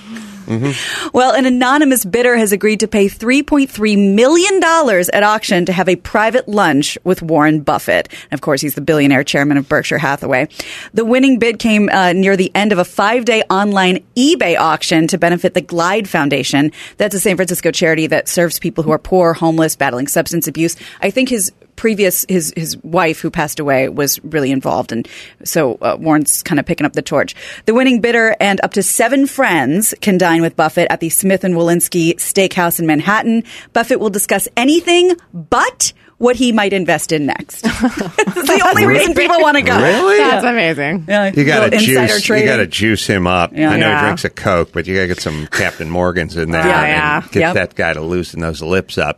[SPEAKER 5] Well, an anonymous bidder has agreed to pay three point three million dollars at auction to have a private lunch with Warren Buffett. And of course, he's the billionaire chairman of Berkshire Hathaway. The winning bid came uh, near the end of a five-day online eBay auction to benefit the Glide Foundation. That's a San Francisco charity that serves people who are poor, homeless, battling substance abuse. I think his previous his his wife, who passed away, was really involved, and so uh, Warren's kind of picking up the torch. The winning bidder and up to seven friends can dine with Buffett at the Smith and Wolinski Steakhouse in Manhattan. Buffett will discuss anything but what he might invest in next. It's the only reason people want to go.
[SPEAKER 3] Really?
[SPEAKER 4] That's amazing.
[SPEAKER 5] Yeah,
[SPEAKER 3] You got to
[SPEAKER 5] little insider
[SPEAKER 3] juice. You
[SPEAKER 5] trading.
[SPEAKER 3] got to juice him up.
[SPEAKER 5] Yeah.
[SPEAKER 3] I know
[SPEAKER 4] Yeah.
[SPEAKER 3] he drinks a Coke, but you got to get some Captain Morgans in there
[SPEAKER 4] Yeah,
[SPEAKER 3] and
[SPEAKER 4] yeah.
[SPEAKER 3] get
[SPEAKER 5] Yep.
[SPEAKER 3] that guy to loosen those lips up.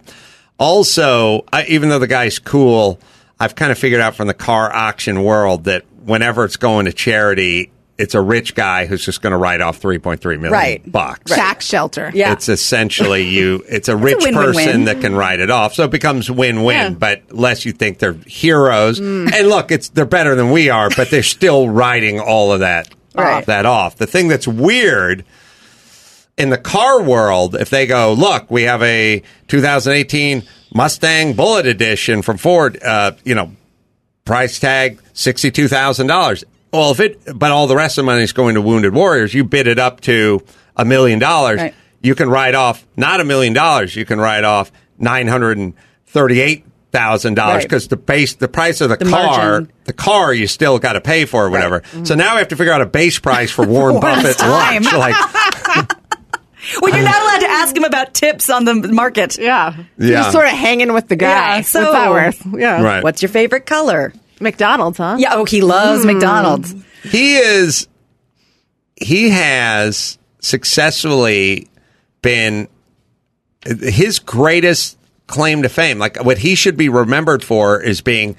[SPEAKER 3] Also, I, even though the guy's cool, I've kind of figured out from the car auction world that whenever it's going to charity, it's a rich guy who's just going to write off three point three million
[SPEAKER 5] Right.
[SPEAKER 3] bucks.
[SPEAKER 4] Tax shelter.
[SPEAKER 5] Yeah.
[SPEAKER 3] It's essentially you. It's a rich
[SPEAKER 5] win-win-win.
[SPEAKER 3] person that can write it off, so it becomes win-win.
[SPEAKER 4] Yeah.
[SPEAKER 3] But less you think they're heroes, and look, it's they're better than we are, but they're still writing all of that
[SPEAKER 5] Right.
[SPEAKER 3] that off. The thing that's weird in the car world, if they go, look, we have a two thousand eighteen Mustang Bullet Edition from Ford, uh, you know, price tag sixty-two thousand dollars. Well, if it, but all the rest of the money is going to Wounded Warriors. You bid it up to a million dollars.
[SPEAKER 5] Right.
[SPEAKER 3] You can write off not a million dollars. You can write off nine hundred and thirty-eight thousand dollars because the base, the price of the,
[SPEAKER 5] The
[SPEAKER 3] car,
[SPEAKER 5] margin.
[SPEAKER 3] the car you still got to pay for or whatever.
[SPEAKER 5] Right. Mm-hmm.
[SPEAKER 3] So now we have to figure out a base price for Warren
[SPEAKER 5] Warren's
[SPEAKER 3] Buffett
[SPEAKER 5] time.
[SPEAKER 3] lunch. Like,
[SPEAKER 5] Well, you're not allowed to ask him about tips on the market.
[SPEAKER 4] Yeah.
[SPEAKER 3] Yeah.
[SPEAKER 4] Just sort of hanging with the guy.
[SPEAKER 5] Yeah, so-
[SPEAKER 4] What's that worth? Yeah.
[SPEAKER 3] right.
[SPEAKER 5] What's your favorite color?
[SPEAKER 4] McDonald's, huh?
[SPEAKER 5] Yeah, oh, he loves McDonald's.
[SPEAKER 3] He is, he has successfully been his greatest claim to fame. Like what he should be remembered for is being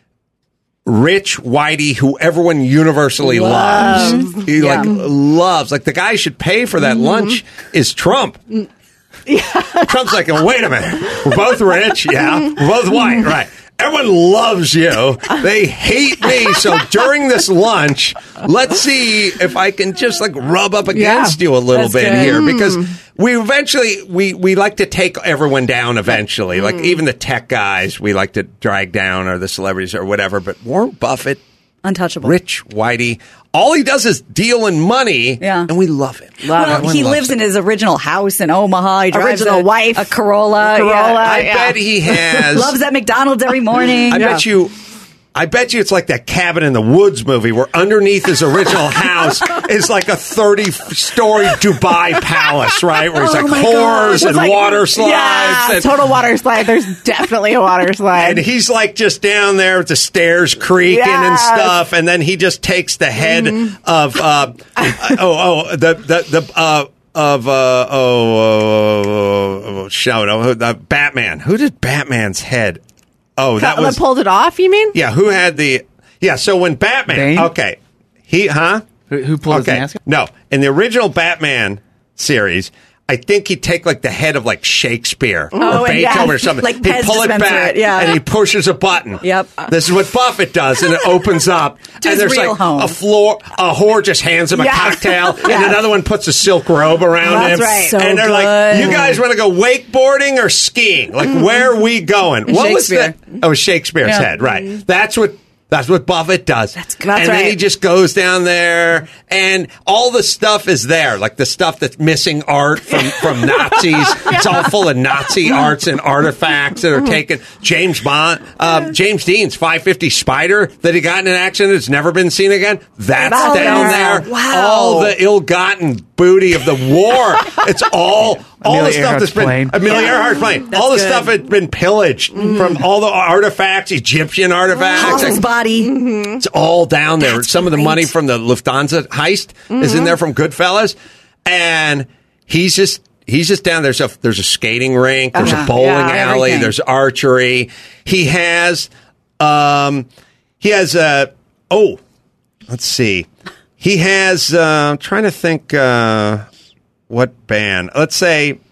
[SPEAKER 3] rich whitey who everyone universally loves.
[SPEAKER 5] Loves.
[SPEAKER 3] He
[SPEAKER 5] Yeah.
[SPEAKER 3] like loves. Like the guy who should pay for that lunch is Trump. Trump's like, wait a minute. We're both rich. Yeah. We're both white. Right. Everyone loves you. They hate me. So during this lunch, let's see if I can just like rub up against
[SPEAKER 4] Yeah,
[SPEAKER 3] you a little
[SPEAKER 5] that's
[SPEAKER 3] bit
[SPEAKER 5] good.
[SPEAKER 3] here because we eventually we we like to take everyone down eventually. Like even the tech guys we like to drag down or the celebrities or whatever. But Warren Buffett,
[SPEAKER 5] Untouchable.
[SPEAKER 3] rich whitey, all he does is deal in money.
[SPEAKER 5] Yeah.
[SPEAKER 3] And we love him.
[SPEAKER 4] Love
[SPEAKER 5] Well,
[SPEAKER 3] Everyone
[SPEAKER 5] he
[SPEAKER 3] loves
[SPEAKER 5] lives
[SPEAKER 3] it.
[SPEAKER 5] in his original house in Omaha. He drives
[SPEAKER 4] Original
[SPEAKER 5] a,
[SPEAKER 4] wife.
[SPEAKER 5] a Corolla.
[SPEAKER 4] Corolla.
[SPEAKER 5] Yeah.
[SPEAKER 3] I
[SPEAKER 4] yeah.
[SPEAKER 3] bet he has
[SPEAKER 5] Loves at McDonald's every morning.
[SPEAKER 3] I bet you. I bet you it's like that Cabin in the Woods movie where underneath his original house is like a thirty-story Dubai palace, right? Where he's
[SPEAKER 5] Oh
[SPEAKER 3] like
[SPEAKER 5] my
[SPEAKER 3] whores
[SPEAKER 5] God.
[SPEAKER 3] and
[SPEAKER 4] Like,
[SPEAKER 3] water slides.
[SPEAKER 4] Yeah,
[SPEAKER 3] and,
[SPEAKER 4] total water slide. There's definitely a water slide.
[SPEAKER 3] and he's like just down there with the stairs creaking and
[SPEAKER 4] Yes.
[SPEAKER 3] stuff. And then he just takes the head of, uh, oh, oh, the, the, the, uh, of uh oh, oh, oh, oh shout out the Batman. Who did Batman's head? Oh, that
[SPEAKER 4] That
[SPEAKER 3] was
[SPEAKER 4] pulled it off, you mean?
[SPEAKER 3] yeah. Who had the yeah? So when Batman,
[SPEAKER 6] Bane?
[SPEAKER 3] okay, he huh?
[SPEAKER 6] Who, who pulled
[SPEAKER 3] Okay,
[SPEAKER 6] his mask?
[SPEAKER 3] no, in the original Batman series. I think he'd take like the head of like Shakespeare
[SPEAKER 5] Oh,
[SPEAKER 3] or
[SPEAKER 5] and
[SPEAKER 3] Beethoven
[SPEAKER 5] yeah,
[SPEAKER 3] or something.
[SPEAKER 5] like
[SPEAKER 3] he'd
[SPEAKER 5] Pez
[SPEAKER 3] pull it
[SPEAKER 5] dispenser
[SPEAKER 3] back
[SPEAKER 5] it, yeah.
[SPEAKER 3] and he pushes a button.
[SPEAKER 5] Yep.
[SPEAKER 3] This is what Buffett does, and it opens up, and
[SPEAKER 5] his
[SPEAKER 3] there's
[SPEAKER 5] real
[SPEAKER 3] like
[SPEAKER 5] home.
[SPEAKER 3] a floor. A whore just hands him a
[SPEAKER 4] Yeah.
[SPEAKER 3] cocktail, and
[SPEAKER 4] Yeah.
[SPEAKER 3] another one puts a silk robe around
[SPEAKER 4] That's
[SPEAKER 3] him.
[SPEAKER 4] right.
[SPEAKER 5] So
[SPEAKER 3] and they're like,
[SPEAKER 5] good.
[SPEAKER 3] "You guys want to go wakeboarding or skiing? Like, where are we going?" What was
[SPEAKER 5] Shakespeare.
[SPEAKER 3] that? Oh, Shakespeare's
[SPEAKER 5] Yeah.
[SPEAKER 3] head, right? That's what. That's what Buffett does. That's
[SPEAKER 4] good. That's
[SPEAKER 3] and then he
[SPEAKER 4] right.
[SPEAKER 3] just goes down there, and all the stuff is there, like the stuff that's missing art from, from Nazis. It's all full of Nazi arts and artifacts that are taken. James Bond, um, James Dean's five fifty Spider that he got in an accident that's never been seen again. That's
[SPEAKER 4] That's
[SPEAKER 3] down
[SPEAKER 4] there.
[SPEAKER 3] there.
[SPEAKER 5] Wow.
[SPEAKER 3] All the ill-gotten booty of the war. It's all all
[SPEAKER 6] Amelia
[SPEAKER 3] the stuff
[SPEAKER 6] Earhart's
[SPEAKER 3] that's been
[SPEAKER 6] plane.
[SPEAKER 3] Amelia Earhart's plane. All the
[SPEAKER 5] good.
[SPEAKER 3] stuff that's been pillaged from all the artifacts, Egyptian artifacts.
[SPEAKER 5] Hossel's body.
[SPEAKER 3] It's all down there.
[SPEAKER 5] That's
[SPEAKER 3] Some of the
[SPEAKER 5] great.
[SPEAKER 3] money from the Lufthansa heist is in there from Goodfellas, and he's just he's just down there. There's a there's a skating rink, there's
[SPEAKER 5] Uh-huh.
[SPEAKER 3] a bowling
[SPEAKER 5] Yeah,
[SPEAKER 3] alley,
[SPEAKER 5] everything.
[SPEAKER 3] there's archery. He has um he has a oh let's see he has uh, I'm trying to think uh, what band. Let's say.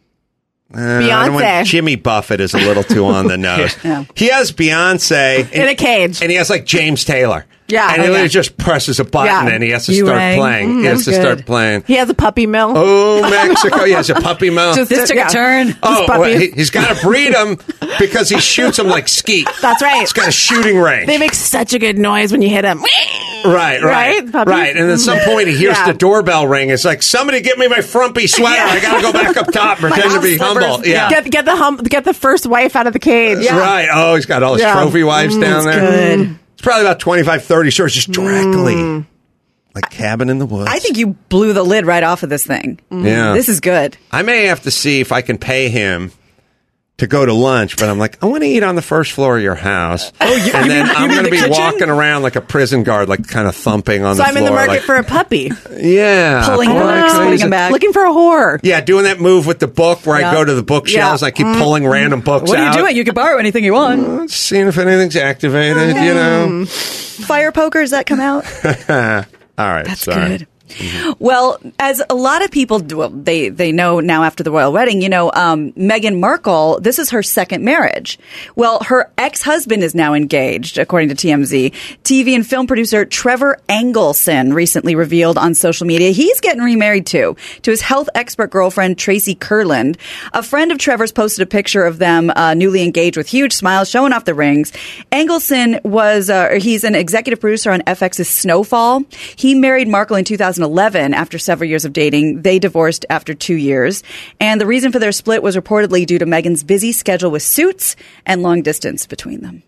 [SPEAKER 3] Uh, I don't want-
[SPEAKER 4] Beyonce.
[SPEAKER 3] Jimmy Buffett is a little too on the nose.
[SPEAKER 5] Yeah.
[SPEAKER 3] He has Beyonce
[SPEAKER 4] In a cage.
[SPEAKER 3] and he has like James Taylor.
[SPEAKER 4] Yeah.
[SPEAKER 3] and
[SPEAKER 4] Oh,
[SPEAKER 3] he
[SPEAKER 4] yeah.
[SPEAKER 3] just presses a button
[SPEAKER 4] Yeah.
[SPEAKER 3] and he has to
[SPEAKER 5] You
[SPEAKER 3] start
[SPEAKER 5] rang.
[SPEAKER 3] playing. he
[SPEAKER 5] Mm,
[SPEAKER 3] has to
[SPEAKER 5] that's
[SPEAKER 3] start
[SPEAKER 5] good.
[SPEAKER 3] playing.
[SPEAKER 4] He has a puppy mill.
[SPEAKER 3] Oh, Mexico! He has a puppy mouth.
[SPEAKER 4] Just-
[SPEAKER 5] This took
[SPEAKER 4] Yeah.
[SPEAKER 5] a turn.
[SPEAKER 3] oh,
[SPEAKER 4] puppies.
[SPEAKER 3] well, he, he's got to breed them because he shoots them like skeet.
[SPEAKER 4] That's right.
[SPEAKER 3] It's got a shooting range.
[SPEAKER 4] They make such a good noise when you hit them.
[SPEAKER 3] Right, right,
[SPEAKER 4] Right, puppies?
[SPEAKER 3] right. And at some point, he hears
[SPEAKER 4] Yeah.
[SPEAKER 3] the doorbell ring. It's like, somebody get me my frumpy sweater.
[SPEAKER 4] Yeah.
[SPEAKER 3] I got to go back up top, pretend to
[SPEAKER 5] house
[SPEAKER 3] be
[SPEAKER 5] slippers.
[SPEAKER 3] humble. Yeah.
[SPEAKER 4] Get get the hum, get the first wife out of the cage.
[SPEAKER 3] That's right. Oh, he's got all his
[SPEAKER 4] Yeah.
[SPEAKER 3] trophy wives down there.
[SPEAKER 5] good.
[SPEAKER 3] It's probably about twenty-five, thirty shorts just directly. Like Cabin in the Woods.
[SPEAKER 5] I think you blew the lid right off of this thing.
[SPEAKER 3] Yeah.
[SPEAKER 5] This is good.
[SPEAKER 3] I may have to see if I can pay him to go to lunch, but I'm like, I want to eat on the first floor of your house. Oh,
[SPEAKER 5] you-
[SPEAKER 3] and
[SPEAKER 5] you
[SPEAKER 3] then
[SPEAKER 5] mean- you
[SPEAKER 3] I'm
[SPEAKER 5] mean
[SPEAKER 3] going to
[SPEAKER 5] the
[SPEAKER 3] be
[SPEAKER 5] kitchen?
[SPEAKER 3] walking around like a prison guard, like kind of thumping on
[SPEAKER 4] So
[SPEAKER 3] the
[SPEAKER 4] I'm
[SPEAKER 3] floor.
[SPEAKER 4] in the market
[SPEAKER 3] like,
[SPEAKER 4] for a puppy.
[SPEAKER 3] yeah,
[SPEAKER 5] Pulling
[SPEAKER 3] boy,
[SPEAKER 5] books,
[SPEAKER 3] crazy.
[SPEAKER 5] putting them back.
[SPEAKER 4] Looking for a whore.
[SPEAKER 3] Yeah, doing that move with the book where I
[SPEAKER 5] Yeah.
[SPEAKER 3] go to the bookshelves,
[SPEAKER 4] Yeah.
[SPEAKER 3] I keep pulling random books
[SPEAKER 5] What are
[SPEAKER 3] out.
[SPEAKER 5] you doing? You can borrow anything you want.
[SPEAKER 3] Seeing if anything's activated, you know.
[SPEAKER 5] Fire poker, does that come out?
[SPEAKER 3] All right,
[SPEAKER 5] That's
[SPEAKER 3] sorry.
[SPEAKER 5] good. Mm-hmm. Well, as a lot of people, well, they, they know now after the royal wedding, you know, um, Meghan Markle, this is her second marriage. Well, her ex-husband is now engaged, according to T M Z. T V and film producer Trevor Engelson recently revealed on social media he's getting remarried too, to his health expert girlfriend, Tracy Kurland. A friend of Trevor's posted a picture of them uh, newly engaged with huge smiles, showing off the rings. Engelson was, uh, he's an executive producer on F X's Snowfall. He married Markle in two thousand eleven after several years of dating. They divorced after two years. And the reason for their split was reportedly due to Meghan's busy schedule with Suits and long distance between them.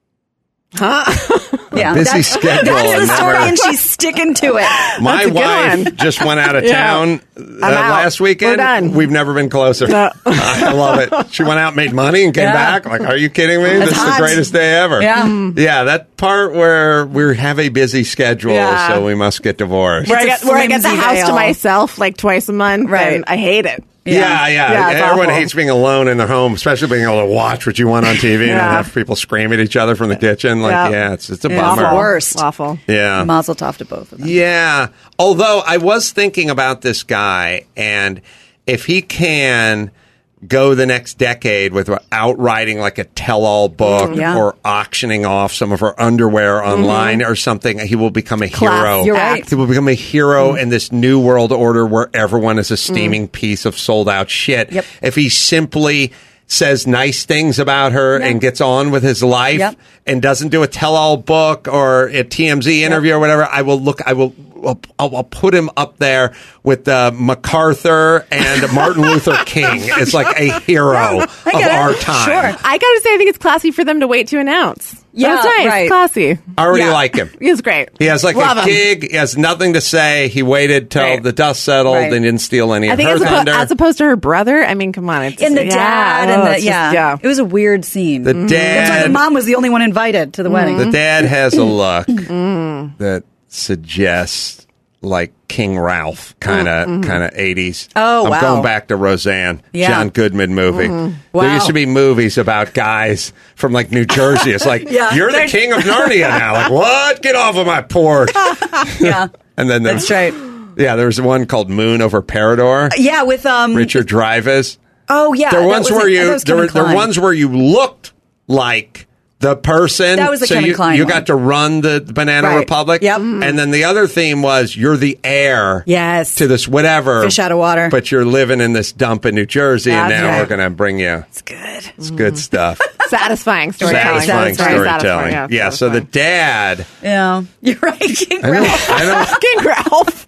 [SPEAKER 4] Huh?
[SPEAKER 5] Yeah,
[SPEAKER 3] busy
[SPEAKER 5] that's,
[SPEAKER 3] schedule.
[SPEAKER 5] That's the story,
[SPEAKER 3] never...
[SPEAKER 5] and she's sticking to it.
[SPEAKER 3] My wife
[SPEAKER 4] one.
[SPEAKER 3] just went out of town uh, last weekend.
[SPEAKER 4] We're done.
[SPEAKER 3] We've never been closer.
[SPEAKER 4] No.
[SPEAKER 3] I love it. She went out, made money, and came
[SPEAKER 5] Yeah.
[SPEAKER 3] back. Like, are you kidding me?
[SPEAKER 5] That's
[SPEAKER 3] this
[SPEAKER 5] hot.
[SPEAKER 3] is the greatest day ever.
[SPEAKER 5] Yeah.
[SPEAKER 3] Yeah, that part where we have a busy schedule,
[SPEAKER 4] Yeah.
[SPEAKER 3] so we must get divorced.
[SPEAKER 4] Where I, get, where I get the
[SPEAKER 5] flimsy
[SPEAKER 4] house
[SPEAKER 5] veil.
[SPEAKER 4] to myself like twice a month.
[SPEAKER 5] Right.
[SPEAKER 4] And I hate it.
[SPEAKER 3] Yeah, yeah.
[SPEAKER 4] Yeah, it's
[SPEAKER 3] Everyone
[SPEAKER 4] awful.
[SPEAKER 3] hates being alone in their home, especially being able to watch what you want on T V and
[SPEAKER 4] Yeah.
[SPEAKER 3] have people scream at each other from the kitchen. Like,
[SPEAKER 4] Yeah.
[SPEAKER 3] yeah, it's it's a
[SPEAKER 4] It's
[SPEAKER 3] bummer.
[SPEAKER 4] awful.
[SPEAKER 5] Worst.
[SPEAKER 4] Awful.
[SPEAKER 3] Yeah.
[SPEAKER 5] Mazel tov to both of them.
[SPEAKER 3] Yeah. Although I was thinking about this guy, and if he can go the next decade without writing like a tell-all book
[SPEAKER 5] Mm, yeah.
[SPEAKER 3] or auctioning off some of her underwear online or something, he will become a
[SPEAKER 4] Class.
[SPEAKER 3] hero.
[SPEAKER 5] You're right.
[SPEAKER 3] He will become a hero in this new world order where everyone is a steaming piece of sold-out shit.
[SPEAKER 5] Yep.
[SPEAKER 3] If he simply says nice things about her and gets on with his life
[SPEAKER 5] Yep.
[SPEAKER 3] and doesn't do a tell-all book or a T M Z interview or whatever, I will look, I will, I'll, I'll put him up there with uh, MacArthur and Martin Luther King. It's like a hero of
[SPEAKER 5] get it.
[SPEAKER 3] our time.
[SPEAKER 5] Sure.
[SPEAKER 4] I gotta say, I think it's classy for them to wait to announce.
[SPEAKER 5] Yeah,
[SPEAKER 4] That's nice.
[SPEAKER 5] right.
[SPEAKER 4] Classy.
[SPEAKER 3] I already
[SPEAKER 5] Yeah.
[SPEAKER 3] like him.
[SPEAKER 4] He's great.
[SPEAKER 3] He has like
[SPEAKER 4] Love
[SPEAKER 3] a
[SPEAKER 4] him.
[SPEAKER 3] gig. He has nothing to say. He waited till
[SPEAKER 4] Right.
[SPEAKER 3] the dust settled
[SPEAKER 5] Right.
[SPEAKER 3] and didn't steal any
[SPEAKER 4] I
[SPEAKER 3] of
[SPEAKER 4] think
[SPEAKER 3] her
[SPEAKER 4] as, oppo-
[SPEAKER 3] thunder.
[SPEAKER 4] as opposed to her brother, I mean, come on. It's,
[SPEAKER 5] And the
[SPEAKER 4] yeah,
[SPEAKER 5] dad
[SPEAKER 4] oh,
[SPEAKER 5] and the,
[SPEAKER 4] it's just-
[SPEAKER 5] yeah.
[SPEAKER 4] yeah.
[SPEAKER 5] It was a weird scene.
[SPEAKER 3] the
[SPEAKER 5] That's why
[SPEAKER 3] dad,
[SPEAKER 5] the mom was the only one invited to the wedding.
[SPEAKER 3] the dad has a look that suggests like King Ralph kind of kind of eighties.
[SPEAKER 5] Oh,
[SPEAKER 3] I'm
[SPEAKER 5] wow.
[SPEAKER 3] going back to Roseanne,
[SPEAKER 5] Yeah.
[SPEAKER 3] John Goodman movie. There
[SPEAKER 5] Wow.
[SPEAKER 3] used to be movies about guys from like New Jersey. It's like
[SPEAKER 5] Yeah.
[SPEAKER 3] you're the
[SPEAKER 5] They're-
[SPEAKER 3] king of Narnia now. Like what? Get off of my porch.
[SPEAKER 5] Yeah.
[SPEAKER 3] And then
[SPEAKER 5] That's
[SPEAKER 3] there's
[SPEAKER 5] right.
[SPEAKER 3] yeah, there was one called Moon Over Parador.
[SPEAKER 5] Yeah, with um
[SPEAKER 3] Richard Dreyfuss.
[SPEAKER 5] Oh yeah.
[SPEAKER 3] There were
[SPEAKER 5] that
[SPEAKER 3] ones
[SPEAKER 5] was
[SPEAKER 3] where
[SPEAKER 5] a-
[SPEAKER 3] you
[SPEAKER 5] that was
[SPEAKER 3] there were,
[SPEAKER 5] Kevin
[SPEAKER 3] there were
[SPEAKER 5] Kline.
[SPEAKER 3] ones where you looked like the person.
[SPEAKER 5] That was the
[SPEAKER 3] so
[SPEAKER 5] Kevin
[SPEAKER 3] you,
[SPEAKER 5] Kline
[SPEAKER 3] you
[SPEAKER 5] one.
[SPEAKER 3] got to run the Banana
[SPEAKER 5] Right.
[SPEAKER 3] Republic.
[SPEAKER 5] Yep.
[SPEAKER 3] And then the other theme was you're the heir
[SPEAKER 5] Yes.
[SPEAKER 3] to this whatever.
[SPEAKER 5] Fish out of water.
[SPEAKER 3] But you're living in this dump in New Jersey, and
[SPEAKER 4] That's
[SPEAKER 3] now
[SPEAKER 4] right.
[SPEAKER 3] we're going to bring you.
[SPEAKER 5] It's good.
[SPEAKER 3] It's good stuff.
[SPEAKER 4] Satisfying storytelling.
[SPEAKER 3] Satisfying
[SPEAKER 4] Very
[SPEAKER 3] storytelling.
[SPEAKER 4] satisfying,
[SPEAKER 3] Yeah,
[SPEAKER 4] yeah,
[SPEAKER 3] so the
[SPEAKER 4] satisfying.
[SPEAKER 3] dad.
[SPEAKER 5] Yeah. You're right. King
[SPEAKER 3] I know,
[SPEAKER 5] Ralph.
[SPEAKER 3] I know.
[SPEAKER 4] King Ralph.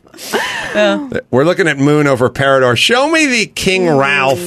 [SPEAKER 3] We're looking at Moon Over Parador. Show me the King Ralph,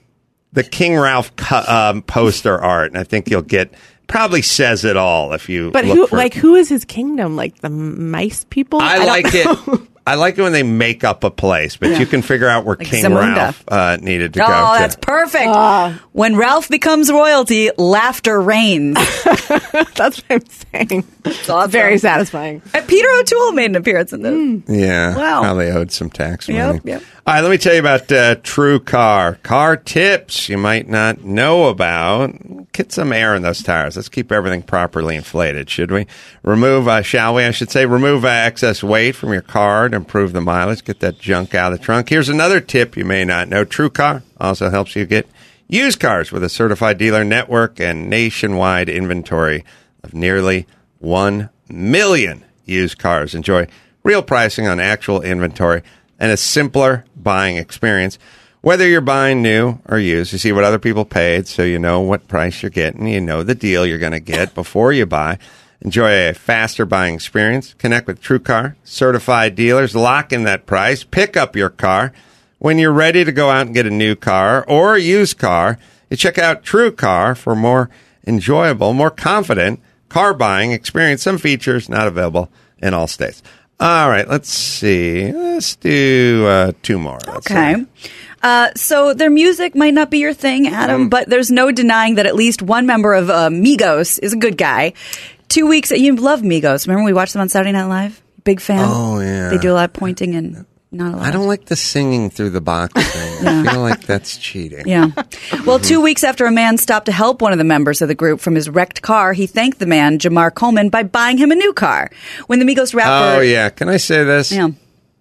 [SPEAKER 3] the King Ralph co- um, poster art, and I think you'll get probably says it all if you.
[SPEAKER 4] But
[SPEAKER 3] look
[SPEAKER 4] who,
[SPEAKER 3] for
[SPEAKER 4] like, who is his kingdom? Like the mice people?
[SPEAKER 3] I,
[SPEAKER 4] don't
[SPEAKER 3] like
[SPEAKER 4] know.
[SPEAKER 3] it. I like it when they make up a place, but you can figure out where
[SPEAKER 5] Like
[SPEAKER 3] King
[SPEAKER 5] Zamunda.
[SPEAKER 3] Ralph uh, needed to
[SPEAKER 5] Oh,
[SPEAKER 3] go. to.
[SPEAKER 5] that's perfect. when Ralph becomes royalty, laughter reigns.
[SPEAKER 4] That's what I'm saying.
[SPEAKER 5] awesome.
[SPEAKER 4] Very satisfying.
[SPEAKER 5] And Peter O'Toole made an appearance in this.
[SPEAKER 3] Yeah.
[SPEAKER 5] Wow.
[SPEAKER 3] Probably owed some tax money.
[SPEAKER 5] Yep, yep.
[SPEAKER 3] All right, let me tell you about uh, True Car. Car tips you might not know about. Get some air in those tires. Let's keep everything properly inflated, should we? Remove, uh, shall we? I should say, remove uh, excess weight from your car to improve the mileage. Get that junk out of the trunk. Here's another tip you may not know. True Car also helps you get used cars with a certified dealer network and nationwide inventory of nearly one million used cars. Enjoy real pricing on actual inventory and a simpler buying experience. Whether you're buying new or used, you see what other people paid, so you know what price you're getting. You know the deal you're going to get before you buy. Enjoy a faster buying experience. Connect with TrueCar, certified dealers. Lock in that price. Pick up your car. When you're ready to go out and get a new car or a used car, you check out TrueCar for more enjoyable, more confident car buying experience. Some features not available in all states. All right, let's see. Let's do uh, two more. Let's
[SPEAKER 5] Okay.
[SPEAKER 3] see.
[SPEAKER 5] Uh, so their music might not be your thing, Adam,
[SPEAKER 3] Mm.
[SPEAKER 5] but there's no denying that at least one member of uh, Migos is a good guy. Two weeks, you love Migos. Remember we watched them on Saturday Night Live? Big fan.
[SPEAKER 3] Oh, yeah.
[SPEAKER 5] They do a lot of pointing and not a lot.
[SPEAKER 3] I don't like the singing through the box thing. I feel like that's cheating.
[SPEAKER 5] Yeah. Well, two weeks after a man stopped to help one of the members of the group from his wrecked car, he thanked the man, Jamar Coleman, by buying him a new car. When the Migos rapper...
[SPEAKER 3] Oh, yeah. Can I say this?
[SPEAKER 5] Yeah.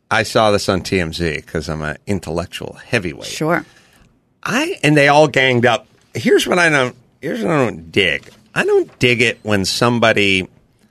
[SPEAKER 3] I saw this on T M Z because I'm an intellectual heavyweight.
[SPEAKER 5] Sure.
[SPEAKER 3] I and they all ganged up. Here's what I don't. Here's what I don't dig. I don't dig it when somebody,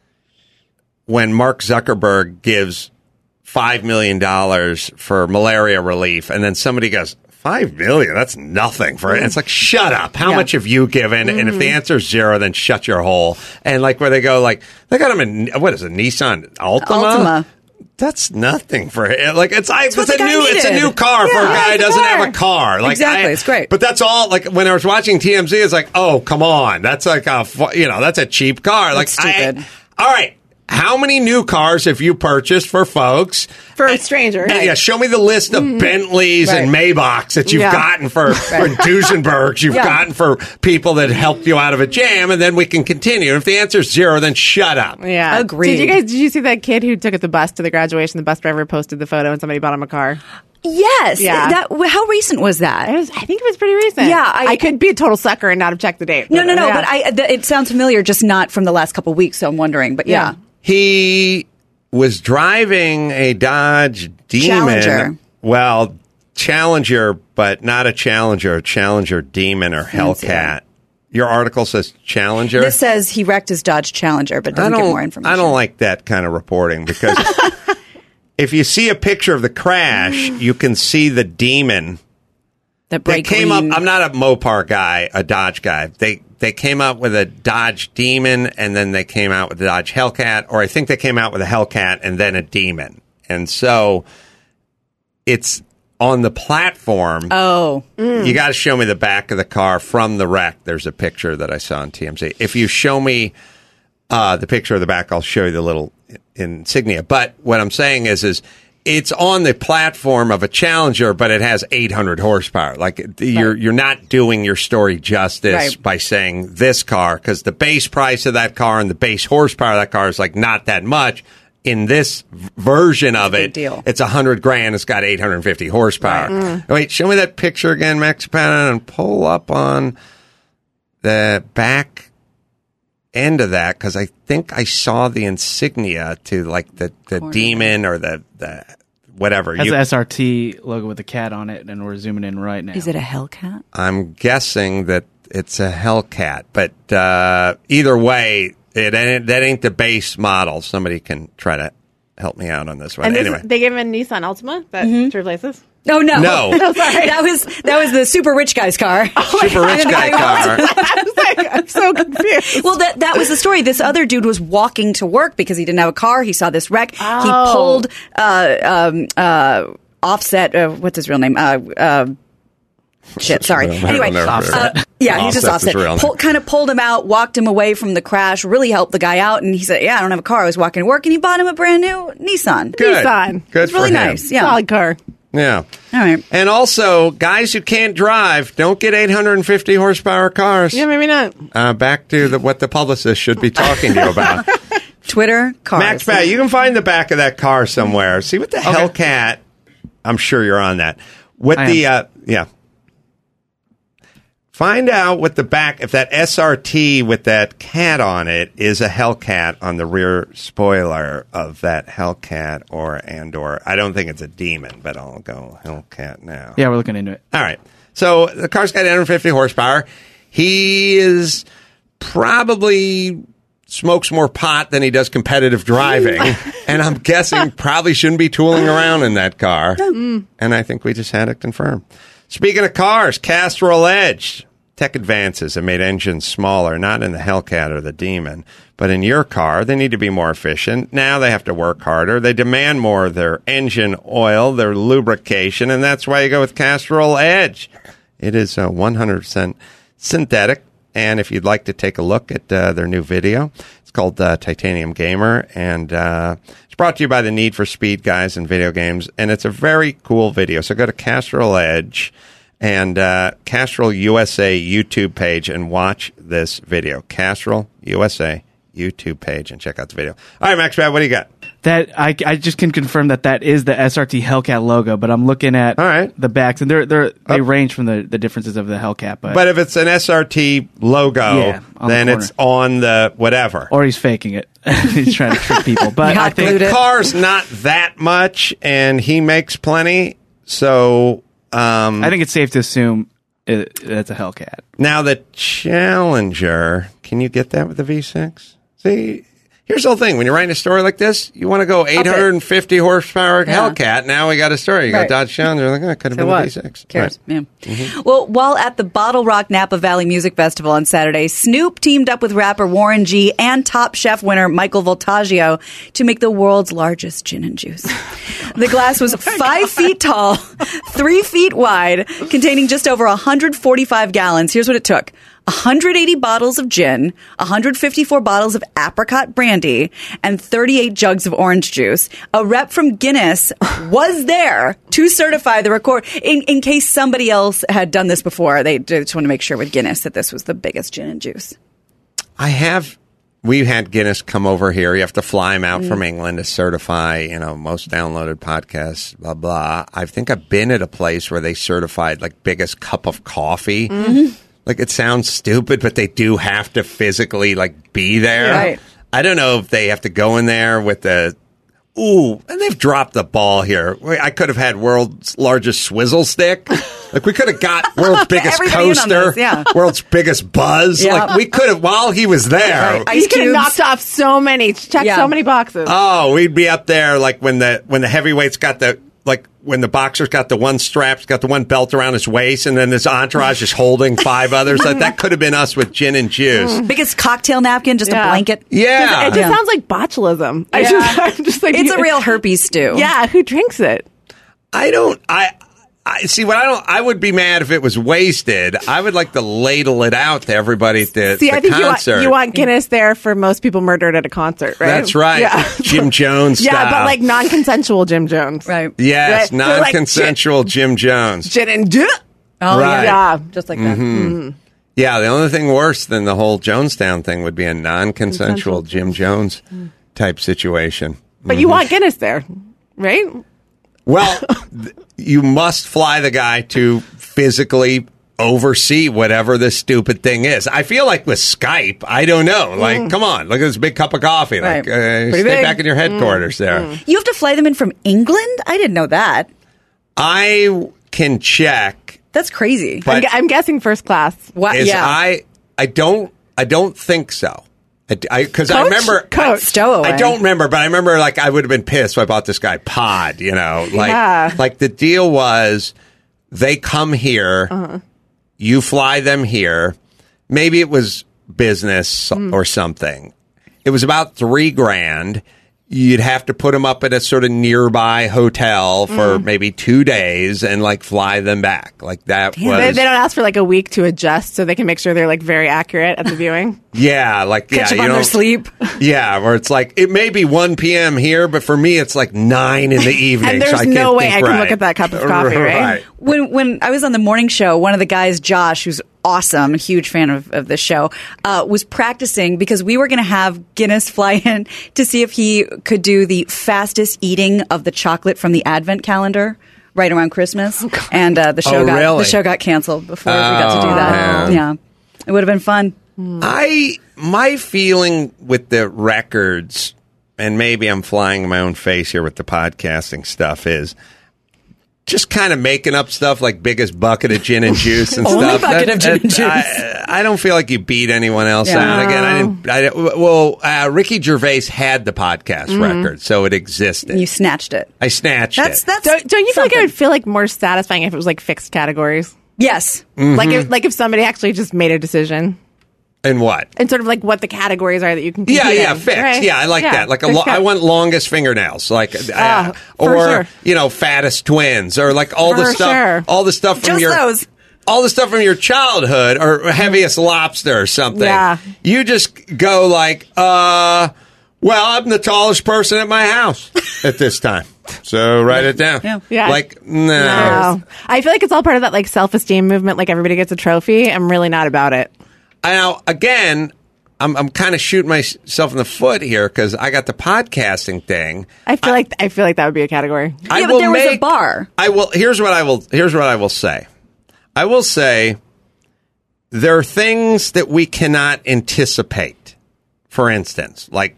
[SPEAKER 3] when Mark Zuckerberg gives five million dollars for malaria relief, and then somebody goes, Five million? That's nothing for it. It's like, shut up. How
[SPEAKER 5] Yeah.
[SPEAKER 3] much have you given? Mm-hmm. And if the answer is zero, then shut your hole. And like where they go, like they got him in what is it, Nissan Altima?
[SPEAKER 5] Altima.
[SPEAKER 3] That's nothing for it. Like it's I, it's
[SPEAKER 5] what
[SPEAKER 3] a
[SPEAKER 5] the guy
[SPEAKER 3] new it's a
[SPEAKER 5] needed.
[SPEAKER 3] new car for a
[SPEAKER 5] Yeah,
[SPEAKER 3] guy who
[SPEAKER 5] it's a
[SPEAKER 3] doesn't
[SPEAKER 5] car.
[SPEAKER 3] have a car. Like
[SPEAKER 5] Exactly,
[SPEAKER 3] I-
[SPEAKER 5] it's great.
[SPEAKER 3] But that's all. Like when I was watching T M Z, it's like, oh come on, that's like a fu- you know that's a cheap car. Like
[SPEAKER 5] That's stupid.
[SPEAKER 3] I, all right. How many new cars have you purchased for folks?
[SPEAKER 4] For a stranger.
[SPEAKER 3] And, yeah, show me the list of Bentleys and Maybachs that you've
[SPEAKER 4] Yeah.
[SPEAKER 3] gotten for, for Duesenbergs, you've
[SPEAKER 5] Yeah.
[SPEAKER 3] gotten for people that helped you out of a jam, and then we can continue. If the answer is zero, then shut up.
[SPEAKER 4] Yeah.
[SPEAKER 5] Agreed.
[SPEAKER 4] Did you guys did you see that kid who took the bus to the graduation? The bus driver posted the photo and somebody bought him a car.
[SPEAKER 5] Yes.
[SPEAKER 4] Yeah.
[SPEAKER 5] That, how recent was that?
[SPEAKER 4] It was, I think it was pretty recent.
[SPEAKER 5] Yeah, I-
[SPEAKER 4] I, could be a total sucker and not have checked the date.
[SPEAKER 5] No, no, no.
[SPEAKER 4] yeah.
[SPEAKER 5] But I, th- it sounds familiar, just not from the last couple of weeks. So I'm wondering. But yeah,
[SPEAKER 4] Yeah.
[SPEAKER 3] He was driving a Dodge Demon.
[SPEAKER 5] Challenger.
[SPEAKER 3] Well, Challenger, but not a Challenger, a Challenger Demon or
[SPEAKER 5] Fancy.
[SPEAKER 3] Hellcat. Your article says Challenger.
[SPEAKER 5] this says he wrecked his Dodge Challenger, but
[SPEAKER 3] I
[SPEAKER 5] doesn't
[SPEAKER 3] don't,
[SPEAKER 5] give more information.
[SPEAKER 3] I don't like that kind of reporting because if you see a picture of the crash, you can see the Demon.
[SPEAKER 5] that
[SPEAKER 3] They
[SPEAKER 5] bright
[SPEAKER 3] came
[SPEAKER 5] green.
[SPEAKER 3] up. I'm not a Mopar guy, a Dodge guy. They they came up with a Dodge Demon, and then they came out with a Dodge Hellcat, or I think they came out with a Hellcat and then a Demon. And so it's on the platform.
[SPEAKER 5] Oh,
[SPEAKER 3] You got to show me the back of the car from the wreck. There's a picture that I saw on T M Z. If you show me uh, the picture of the back, I'll show you the little insignia. But what I'm saying is, is it's on the platform of a Challenger, but it has eight hundred horsepower. Like you're you're not doing your story justice
[SPEAKER 5] Right.
[SPEAKER 3] by saying this car, because the base price of that car and the base horsepower of that car is like not that much. In this v- version of
[SPEAKER 5] big
[SPEAKER 3] it,
[SPEAKER 5] deal.
[SPEAKER 3] it's a hundred grand. It's got eight hundred fifty horsepower. Wait, show me that picture again, Max Patton, and pull up on the back end of that, because I think I saw the insignia to like the, the Demon or the, the whatever.
[SPEAKER 6] Has
[SPEAKER 3] You-
[SPEAKER 6] the S R T logo with the cat on it, and we're zooming in right now.
[SPEAKER 5] is it a Hellcat?
[SPEAKER 3] I'm guessing that it's a Hellcat, but uh, either way, it ain't, that ain't the base model. Somebody can try to help me out on this one.
[SPEAKER 4] And this-
[SPEAKER 3] anyway,
[SPEAKER 4] they gave him a Nissan Altima that
[SPEAKER 5] Mm-hmm.
[SPEAKER 4] to replace this.
[SPEAKER 5] Oh no,
[SPEAKER 3] No.
[SPEAKER 5] no, sorry. That was that was the super rich guy's car.
[SPEAKER 3] super rich guy car.
[SPEAKER 4] I was like, I'm so confused.
[SPEAKER 5] Well, that that was the story. This other dude was walking to work because he didn't have a car. He saw this wreck.
[SPEAKER 4] Oh.
[SPEAKER 5] He pulled uh, um, uh, Offset. Uh, what's his real name? Uh, uh, shit. Sorry.
[SPEAKER 3] I don't
[SPEAKER 5] Anyway,
[SPEAKER 3] know.
[SPEAKER 5] uh, yeah, he's just
[SPEAKER 3] Offset's his
[SPEAKER 5] Offset.
[SPEAKER 3] real name.
[SPEAKER 5] Pull, kind of pulled him out, walked him away from the crash. Really helped the guy out. And he said, "Yeah, I don't have a car. I was walking to work," and he bought him a brand new Nissan.
[SPEAKER 3] Good.
[SPEAKER 4] Nissan.
[SPEAKER 3] Good
[SPEAKER 5] It's really
[SPEAKER 3] for him.
[SPEAKER 5] nice. Yeah.
[SPEAKER 4] Solid car.
[SPEAKER 3] Yeah.
[SPEAKER 5] All right.
[SPEAKER 3] And also, guys who can't drive, don't get eight hundred fifty horsepower cars.
[SPEAKER 4] Yeah, maybe not.
[SPEAKER 3] Uh, back to the, what the publicist should be talking to you about.
[SPEAKER 5] Twitter cars.
[SPEAKER 3] Max Pat, you can find the back of that car somewhere. See what the Hellcat. I'm sure you're on that. What
[SPEAKER 6] I
[SPEAKER 3] the
[SPEAKER 6] am.
[SPEAKER 3] uh, yeah. Find out what the back, if that S R T with that cat on it is a Hellcat on the rear spoiler of that Hellcat or and or I don't think it's a Demon, but I'll go Hellcat now.
[SPEAKER 6] Yeah, we're looking into it.
[SPEAKER 3] All right. So the car's got eight hundred fifty horsepower. He is probably smokes more pot than he does competitive driving. And I'm guessing probably shouldn't be tooling around in that car. And I think we just had it confirmed. Speaking of cars, Castrol Edge. Tech advances have made engines smaller, not in the Hellcat or the Demon, but in your car. They need to be more efficient. Now they have to work harder. They demand more of their engine oil, their lubrication, and that's why you go with Castrol Edge. It is uh, one hundred percent synthetic, and if you'd like to take a look at uh, their new video, it's called uh, Titanium Gamer, and uh, it's brought to you by the Need for Speed guys in video games, and it's a very cool video. So go to Castrol Edge and uh, Castrol U S A YouTube page and watch this video. Castrol U S A YouTube page and check out the video. All right, Max Pat, what do you got?
[SPEAKER 6] That I, I just can confirm that that is the S R T Hellcat logo, but I'm looking at
[SPEAKER 3] All right.
[SPEAKER 6] the backs, and they're they're they
[SPEAKER 3] Oh.
[SPEAKER 6] range from the, the differences of the Hellcat, but,
[SPEAKER 3] But if it's an S R T logo,
[SPEAKER 6] Yeah, on the
[SPEAKER 3] then
[SPEAKER 6] corner.
[SPEAKER 3] it's on the whatever.
[SPEAKER 6] or he's faking it. He's trying to trick people. But I
[SPEAKER 5] Hot
[SPEAKER 6] think
[SPEAKER 5] glued
[SPEAKER 3] The
[SPEAKER 5] it.
[SPEAKER 3] car's not that much, and he makes plenty. So um,
[SPEAKER 6] I think it's safe to assume it, it's a Hellcat.
[SPEAKER 3] now the Challenger, can you get that with the V six? See, here's the whole thing. When you're writing a story like this, you want to go eight hundred fifty horsepower
[SPEAKER 5] Yeah.
[SPEAKER 3] Hellcat. Now we got a story. You got
[SPEAKER 5] Right.
[SPEAKER 3] Dodge Challenger. Like, oh, it could have
[SPEAKER 5] So
[SPEAKER 3] been
[SPEAKER 5] what?
[SPEAKER 3] the V six.
[SPEAKER 5] Cares.
[SPEAKER 3] Right.
[SPEAKER 5] Yeah. Well, while at the Bottle Rock Napa Valley Music Festival on Saturday, Snoop teamed up with rapper Warren G and Top Chef winner Michael Voltaggio to make the world's largest gin and juice. The glass was five feet tall, three feet wide, containing just over one hundred forty-five gallons. Here's what it took. one hundred eighty bottles of gin, one hundred fifty-four bottles of apricot brandy, and thirty-eight jugs of orange juice. A rep from Guinness was there to certify the record. In, in case somebody else had done this before, they just want to make sure with Guinness that this was the biggest gin and juice.
[SPEAKER 3] I have. We've had Guinness come over here. You have to fly him out
[SPEAKER 5] Mm.
[SPEAKER 3] from England to certify, you know, most downloaded podcasts, blah, blah. I think I've been at a place where they certified, like, biggest cup of coffee.
[SPEAKER 5] Mm-hmm.
[SPEAKER 3] Like, it sounds stupid, but they do have to physically, like, be there.
[SPEAKER 5] Right.
[SPEAKER 3] I don't know if they have to go in there with the... Ooh, and they've dropped the ball here. I could have had world's largest swizzle stick. Like, we could have got world's biggest
[SPEAKER 5] Everybody in on
[SPEAKER 3] coaster,
[SPEAKER 5] this, yeah.
[SPEAKER 3] world's biggest buzz.
[SPEAKER 5] Yeah.
[SPEAKER 3] Like, we could have, while he was there...
[SPEAKER 5] Right.
[SPEAKER 4] He
[SPEAKER 5] Ice
[SPEAKER 4] could have
[SPEAKER 5] cubes.
[SPEAKER 4] knocked off so many, checked
[SPEAKER 5] Yeah.
[SPEAKER 4] so many boxes.
[SPEAKER 3] Oh, we'd be up there like when the when the heavyweights got the like when the boxer's got the one strap's got the one belt around his waist, and then his entourage is holding five others. Like that could have been us with gin and juice.
[SPEAKER 5] Biggest cocktail napkin, just
[SPEAKER 4] Yeah.
[SPEAKER 5] a blanket.
[SPEAKER 3] Yeah,
[SPEAKER 4] It just
[SPEAKER 5] Yeah.
[SPEAKER 4] sounds like botulism. I
[SPEAKER 5] Yeah.
[SPEAKER 4] just, I'm just like,
[SPEAKER 5] It's a real herpes stew.
[SPEAKER 4] Yeah, who drinks it?
[SPEAKER 3] I don't. I. I see what I don't. I would be mad if it was wasted. I would like to ladle it out to everybody at the,
[SPEAKER 4] See,
[SPEAKER 3] the
[SPEAKER 4] I think you want,
[SPEAKER 3] concert.
[SPEAKER 4] you want Guinness there for most people murdered at a concert, right?
[SPEAKER 3] That's right,
[SPEAKER 4] Yeah,
[SPEAKER 3] Jim Jones.
[SPEAKER 4] yeah,
[SPEAKER 3] style.
[SPEAKER 4] but like non-consensual Jim Jones,
[SPEAKER 5] Right.
[SPEAKER 3] yes,
[SPEAKER 4] Right. So, like,
[SPEAKER 3] non-consensual Jim Jones.
[SPEAKER 4] Gin and ju-
[SPEAKER 5] Oh,
[SPEAKER 3] Right.
[SPEAKER 5] yeah.
[SPEAKER 4] Yeah.
[SPEAKER 5] Just like that. Mm-hmm.
[SPEAKER 3] Yeah, the only thing worse than the whole Jonestown thing would be a non-consensual Jim Jones type situation.
[SPEAKER 4] But you want Guinness there, right?
[SPEAKER 3] Well, th- you must fly the guy to physically oversee whatever this stupid thing is. I feel like with Skype, I don't know. Like, come on, look at this big cup of coffee. Like,
[SPEAKER 5] Right.
[SPEAKER 3] uh,
[SPEAKER 4] Pretty
[SPEAKER 3] stay
[SPEAKER 4] big.
[SPEAKER 3] back in your headquarters there.
[SPEAKER 5] You have to fly them in from England? I didn't know that.
[SPEAKER 3] I can check.
[SPEAKER 5] That's crazy.
[SPEAKER 3] But-
[SPEAKER 4] I'm, gu- I'm guessing first class.
[SPEAKER 5] What?
[SPEAKER 3] Is
[SPEAKER 5] yeah.
[SPEAKER 3] I I don't I don't think so. Because I,
[SPEAKER 4] Coach?
[SPEAKER 3] remember
[SPEAKER 4] Coach.
[SPEAKER 5] Stowaway.
[SPEAKER 3] I don't remember, but I remember like I would have been pissed if I bought this guy pod. You know, like
[SPEAKER 4] Yeah.
[SPEAKER 3] like the deal was they come here,
[SPEAKER 4] Uh-huh.
[SPEAKER 3] you fly them here. Maybe it was business or something. It was about three grand. You'd have to put them up at a sort of nearby hotel for maybe two days and like fly them back. Like that was
[SPEAKER 4] They, they don't ask for like a week to adjust so they can make sure they're like very accurate at the viewing.
[SPEAKER 3] yeah, like
[SPEAKER 5] Catch
[SPEAKER 3] yeah,
[SPEAKER 5] them
[SPEAKER 3] you
[SPEAKER 5] on their
[SPEAKER 3] don't-
[SPEAKER 5] sleep.
[SPEAKER 3] Yeah, where it's like it may be one p.m. here, but for me it's like nine in the evening.
[SPEAKER 4] And
[SPEAKER 3] so
[SPEAKER 4] there's
[SPEAKER 3] I
[SPEAKER 4] no
[SPEAKER 3] can't
[SPEAKER 4] way
[SPEAKER 3] think
[SPEAKER 4] I can
[SPEAKER 3] right.
[SPEAKER 4] look at that cup of coffee, right?
[SPEAKER 5] When when I was on the morning show, one of the guys, Josh, who's awesome, a huge fan of, of this show, uh, was practicing because we were going to have Guinness fly in to see if he could do the fastest eating of the chocolate from the Advent calendar right around Christmas. And uh, the show
[SPEAKER 3] Oh,
[SPEAKER 5] got
[SPEAKER 3] really?
[SPEAKER 5] the show got canceled before we got to do
[SPEAKER 3] Oh,
[SPEAKER 5] that.
[SPEAKER 3] man.
[SPEAKER 5] Yeah, it would have been fun.
[SPEAKER 3] I my feeling with the records, and maybe I'm flying in my own face here with the podcasting stuff, is just kind of making up stuff like biggest bucket of gin and juice and
[SPEAKER 5] Only
[SPEAKER 3] stuff.
[SPEAKER 5] bucket of gin and juice.
[SPEAKER 3] I, I don't feel like you beat anyone else
[SPEAKER 5] Yeah.
[SPEAKER 3] out. Again, I didn't. I, didn't- well, uh, Ricky Gervais had the podcast
[SPEAKER 5] Mm-hmm.
[SPEAKER 3] record, so it existed.
[SPEAKER 5] You snatched it.
[SPEAKER 3] I snatched
[SPEAKER 5] That's
[SPEAKER 3] it.
[SPEAKER 5] that's.
[SPEAKER 4] Don't, don't you feel like it
[SPEAKER 5] something.
[SPEAKER 4] would feel like more satisfying if it was like fixed categories?
[SPEAKER 5] Yes.
[SPEAKER 4] Like
[SPEAKER 3] Mm-hmm.
[SPEAKER 4] if like if somebody actually just made a decision
[SPEAKER 3] and what?
[SPEAKER 4] and sort of like what the categories are that you can compete
[SPEAKER 3] Yeah, yeah,
[SPEAKER 4] in,
[SPEAKER 3] fixed.
[SPEAKER 4] right?
[SPEAKER 3] Yeah, I like
[SPEAKER 4] Yeah,
[SPEAKER 3] that. Like a
[SPEAKER 4] fixed
[SPEAKER 3] lo- I
[SPEAKER 4] cat-
[SPEAKER 3] want longest fingernails, like uh,
[SPEAKER 4] Ah, for
[SPEAKER 3] or
[SPEAKER 4] sure.
[SPEAKER 3] you know, fattest twins, or like all the
[SPEAKER 4] For
[SPEAKER 3] stuff,
[SPEAKER 4] sure.
[SPEAKER 3] all the stuff from
[SPEAKER 5] Just
[SPEAKER 3] your
[SPEAKER 5] those.
[SPEAKER 3] all the stuff from your childhood, or heaviest lobster or something.
[SPEAKER 4] Yeah.
[SPEAKER 3] You just go like, uh, well, I'm the tallest person at my house at this time, so write it down.
[SPEAKER 5] Yeah.
[SPEAKER 4] Yeah.
[SPEAKER 3] Like no.
[SPEAKER 4] No. I feel like it's all part of that like self esteem movement. Like everybody gets a trophy. I'm really not about it.
[SPEAKER 3] Now again. I'm I'm kind of shooting myself in the foot here because I got the podcasting thing.
[SPEAKER 4] I feel like I feel like that would be a category.
[SPEAKER 3] I
[SPEAKER 5] Yeah, but
[SPEAKER 3] will
[SPEAKER 5] there was a
[SPEAKER 3] make-
[SPEAKER 5] bar.
[SPEAKER 3] I will. Here's what I will. Here's what I will say. I will say there are things that we cannot anticipate. For instance, like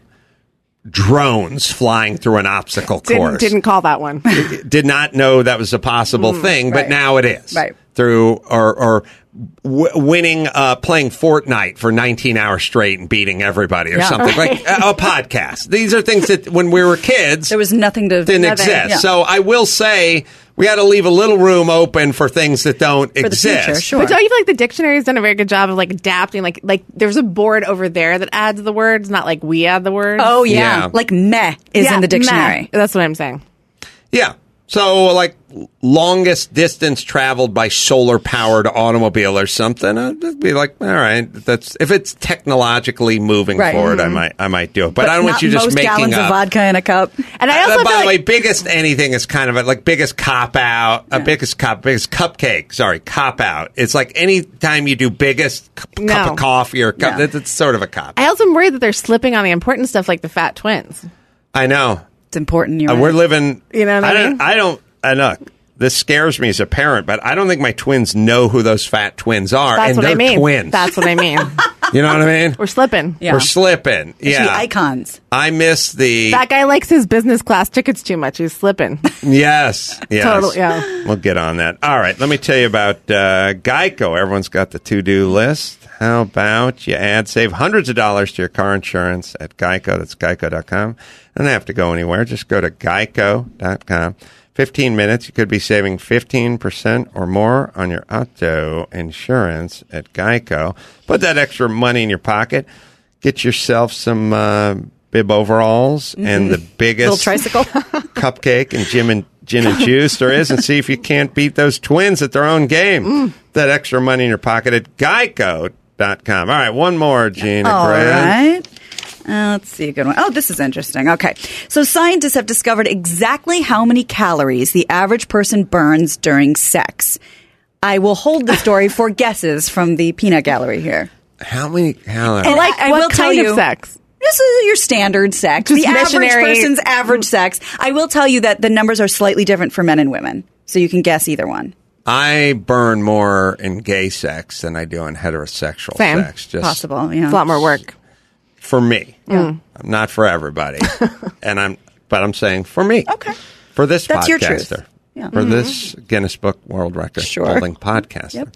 [SPEAKER 3] drones flying through an obstacle
[SPEAKER 4] Didn't,
[SPEAKER 3] course.
[SPEAKER 4] didn't call that one.
[SPEAKER 3] Did not know that was a possible thing, but
[SPEAKER 5] right.
[SPEAKER 3] now it is.
[SPEAKER 5] Right.
[SPEAKER 3] Through or or w- winning, uh, playing Fortnite for nineteen hours straight and beating everybody or
[SPEAKER 5] Yeah.
[SPEAKER 3] something like a, a podcast. These are things that when we were kids
[SPEAKER 5] There was nothing to
[SPEAKER 3] didn't
[SPEAKER 5] nothing,
[SPEAKER 3] exist.
[SPEAKER 5] yeah.
[SPEAKER 3] So I will say we got to leave a little room open for things that don't
[SPEAKER 5] For the
[SPEAKER 3] exist.
[SPEAKER 5] future, sure.
[SPEAKER 4] But don't you feel like the dictionary has done a very good job of like adapting? Like, like there's a board over there that adds the words, not like we add the words.
[SPEAKER 5] Oh yeah.
[SPEAKER 3] Yeah.
[SPEAKER 5] Like meh is
[SPEAKER 4] Yeah,
[SPEAKER 5] in the dictionary.
[SPEAKER 4] meh. That's what I'm saying.
[SPEAKER 3] Yeah. So, like, longest distance traveled by solar powered automobile or something, I'd be like, all right, that's if it's technologically moving
[SPEAKER 5] Right.
[SPEAKER 3] forward, I might, I might do it. But, I don't
[SPEAKER 5] not
[SPEAKER 3] want you just
[SPEAKER 5] most
[SPEAKER 3] making
[SPEAKER 5] gallons
[SPEAKER 3] up.
[SPEAKER 5] of vodka in a cup.
[SPEAKER 4] And I also
[SPEAKER 3] Uh,
[SPEAKER 4] feel
[SPEAKER 3] by the
[SPEAKER 4] like
[SPEAKER 3] way, biggest anything is kind of a, like biggest cop out, a biggest cop, biggest cupcake. Sorry, cop out. It's like any time you do biggest cu-
[SPEAKER 4] No.
[SPEAKER 3] cup of coffee or cup,
[SPEAKER 5] Yeah.
[SPEAKER 3] it's, it's sort of a cop.
[SPEAKER 4] I also am worried that they're slipping on the important stuff like the fat twins.
[SPEAKER 3] I know.
[SPEAKER 5] It's important. You're
[SPEAKER 3] Uh,
[SPEAKER 5] right.
[SPEAKER 3] we're living.
[SPEAKER 4] You know what I
[SPEAKER 3] don't.
[SPEAKER 4] mean?
[SPEAKER 3] I don't. I know. This scares me as a parent, but I don't think my twins know who those fat twins are,
[SPEAKER 4] That's
[SPEAKER 3] and
[SPEAKER 4] what
[SPEAKER 3] they're
[SPEAKER 4] I mean.
[SPEAKER 3] twins.
[SPEAKER 4] That's what I mean.
[SPEAKER 3] You know what I mean?
[SPEAKER 4] We're slipping.
[SPEAKER 5] Yeah.
[SPEAKER 3] We're slipping.
[SPEAKER 5] Actually,
[SPEAKER 3] Yeah,
[SPEAKER 5] icons.
[SPEAKER 3] I miss the
[SPEAKER 4] That guy likes his business class tickets too much. He's slipping.
[SPEAKER 3] yes, yes.
[SPEAKER 4] Totally, yeah.
[SPEAKER 3] We'll get on that. All right, let me tell you about uh, Geico. Everyone's got the to-do list. How about you add, save hundreds of dollars to your car insurance at Geico. That's geico dot com. Don't have to go anywhere. Just go to geico dot com. fifteen minutes, you could be saving fifteen percent or more on your auto insurance at Geico. Put that extra money in your pocket. Get yourself some uh, bib overalls and the biggest
[SPEAKER 5] Little tricycle.
[SPEAKER 3] cupcake and gin and gin and juice there is, and see if you can't beat those twins at their own game. That extra money in your pocket at geico dot com. All right, one more, Gina.
[SPEAKER 5] All
[SPEAKER 3] Grant.
[SPEAKER 5] right. Uh, let's see a good one. Oh, this is interesting. Okay. So scientists have discovered exactly how many calories the average person burns during sex. I will hold the story for guesses from the peanut gallery here.
[SPEAKER 3] How many calories?
[SPEAKER 5] And
[SPEAKER 4] Like,
[SPEAKER 5] I, I
[SPEAKER 4] what
[SPEAKER 5] will tell
[SPEAKER 4] kind
[SPEAKER 5] you,
[SPEAKER 4] of sex?
[SPEAKER 5] This is your standard sex.
[SPEAKER 4] Just
[SPEAKER 5] the average
[SPEAKER 4] missionary-
[SPEAKER 5] person's average sex. I will tell you that the numbers are slightly different for men and women. So you can guess either one.
[SPEAKER 3] I burn more in gay sex than I do in heterosexual
[SPEAKER 4] Same.
[SPEAKER 3] sex. Just
[SPEAKER 5] Possible, yeah.
[SPEAKER 4] It's a lot more work.
[SPEAKER 3] for me. Not for everybody. and I'm but I'm saying for me.
[SPEAKER 5] Okay.
[SPEAKER 3] For this
[SPEAKER 5] That's your
[SPEAKER 3] podcaster.
[SPEAKER 5] truth. Yeah.
[SPEAKER 3] For this Guinness Book World Record
[SPEAKER 5] Sure.
[SPEAKER 3] holding podcaster.
[SPEAKER 5] Yep.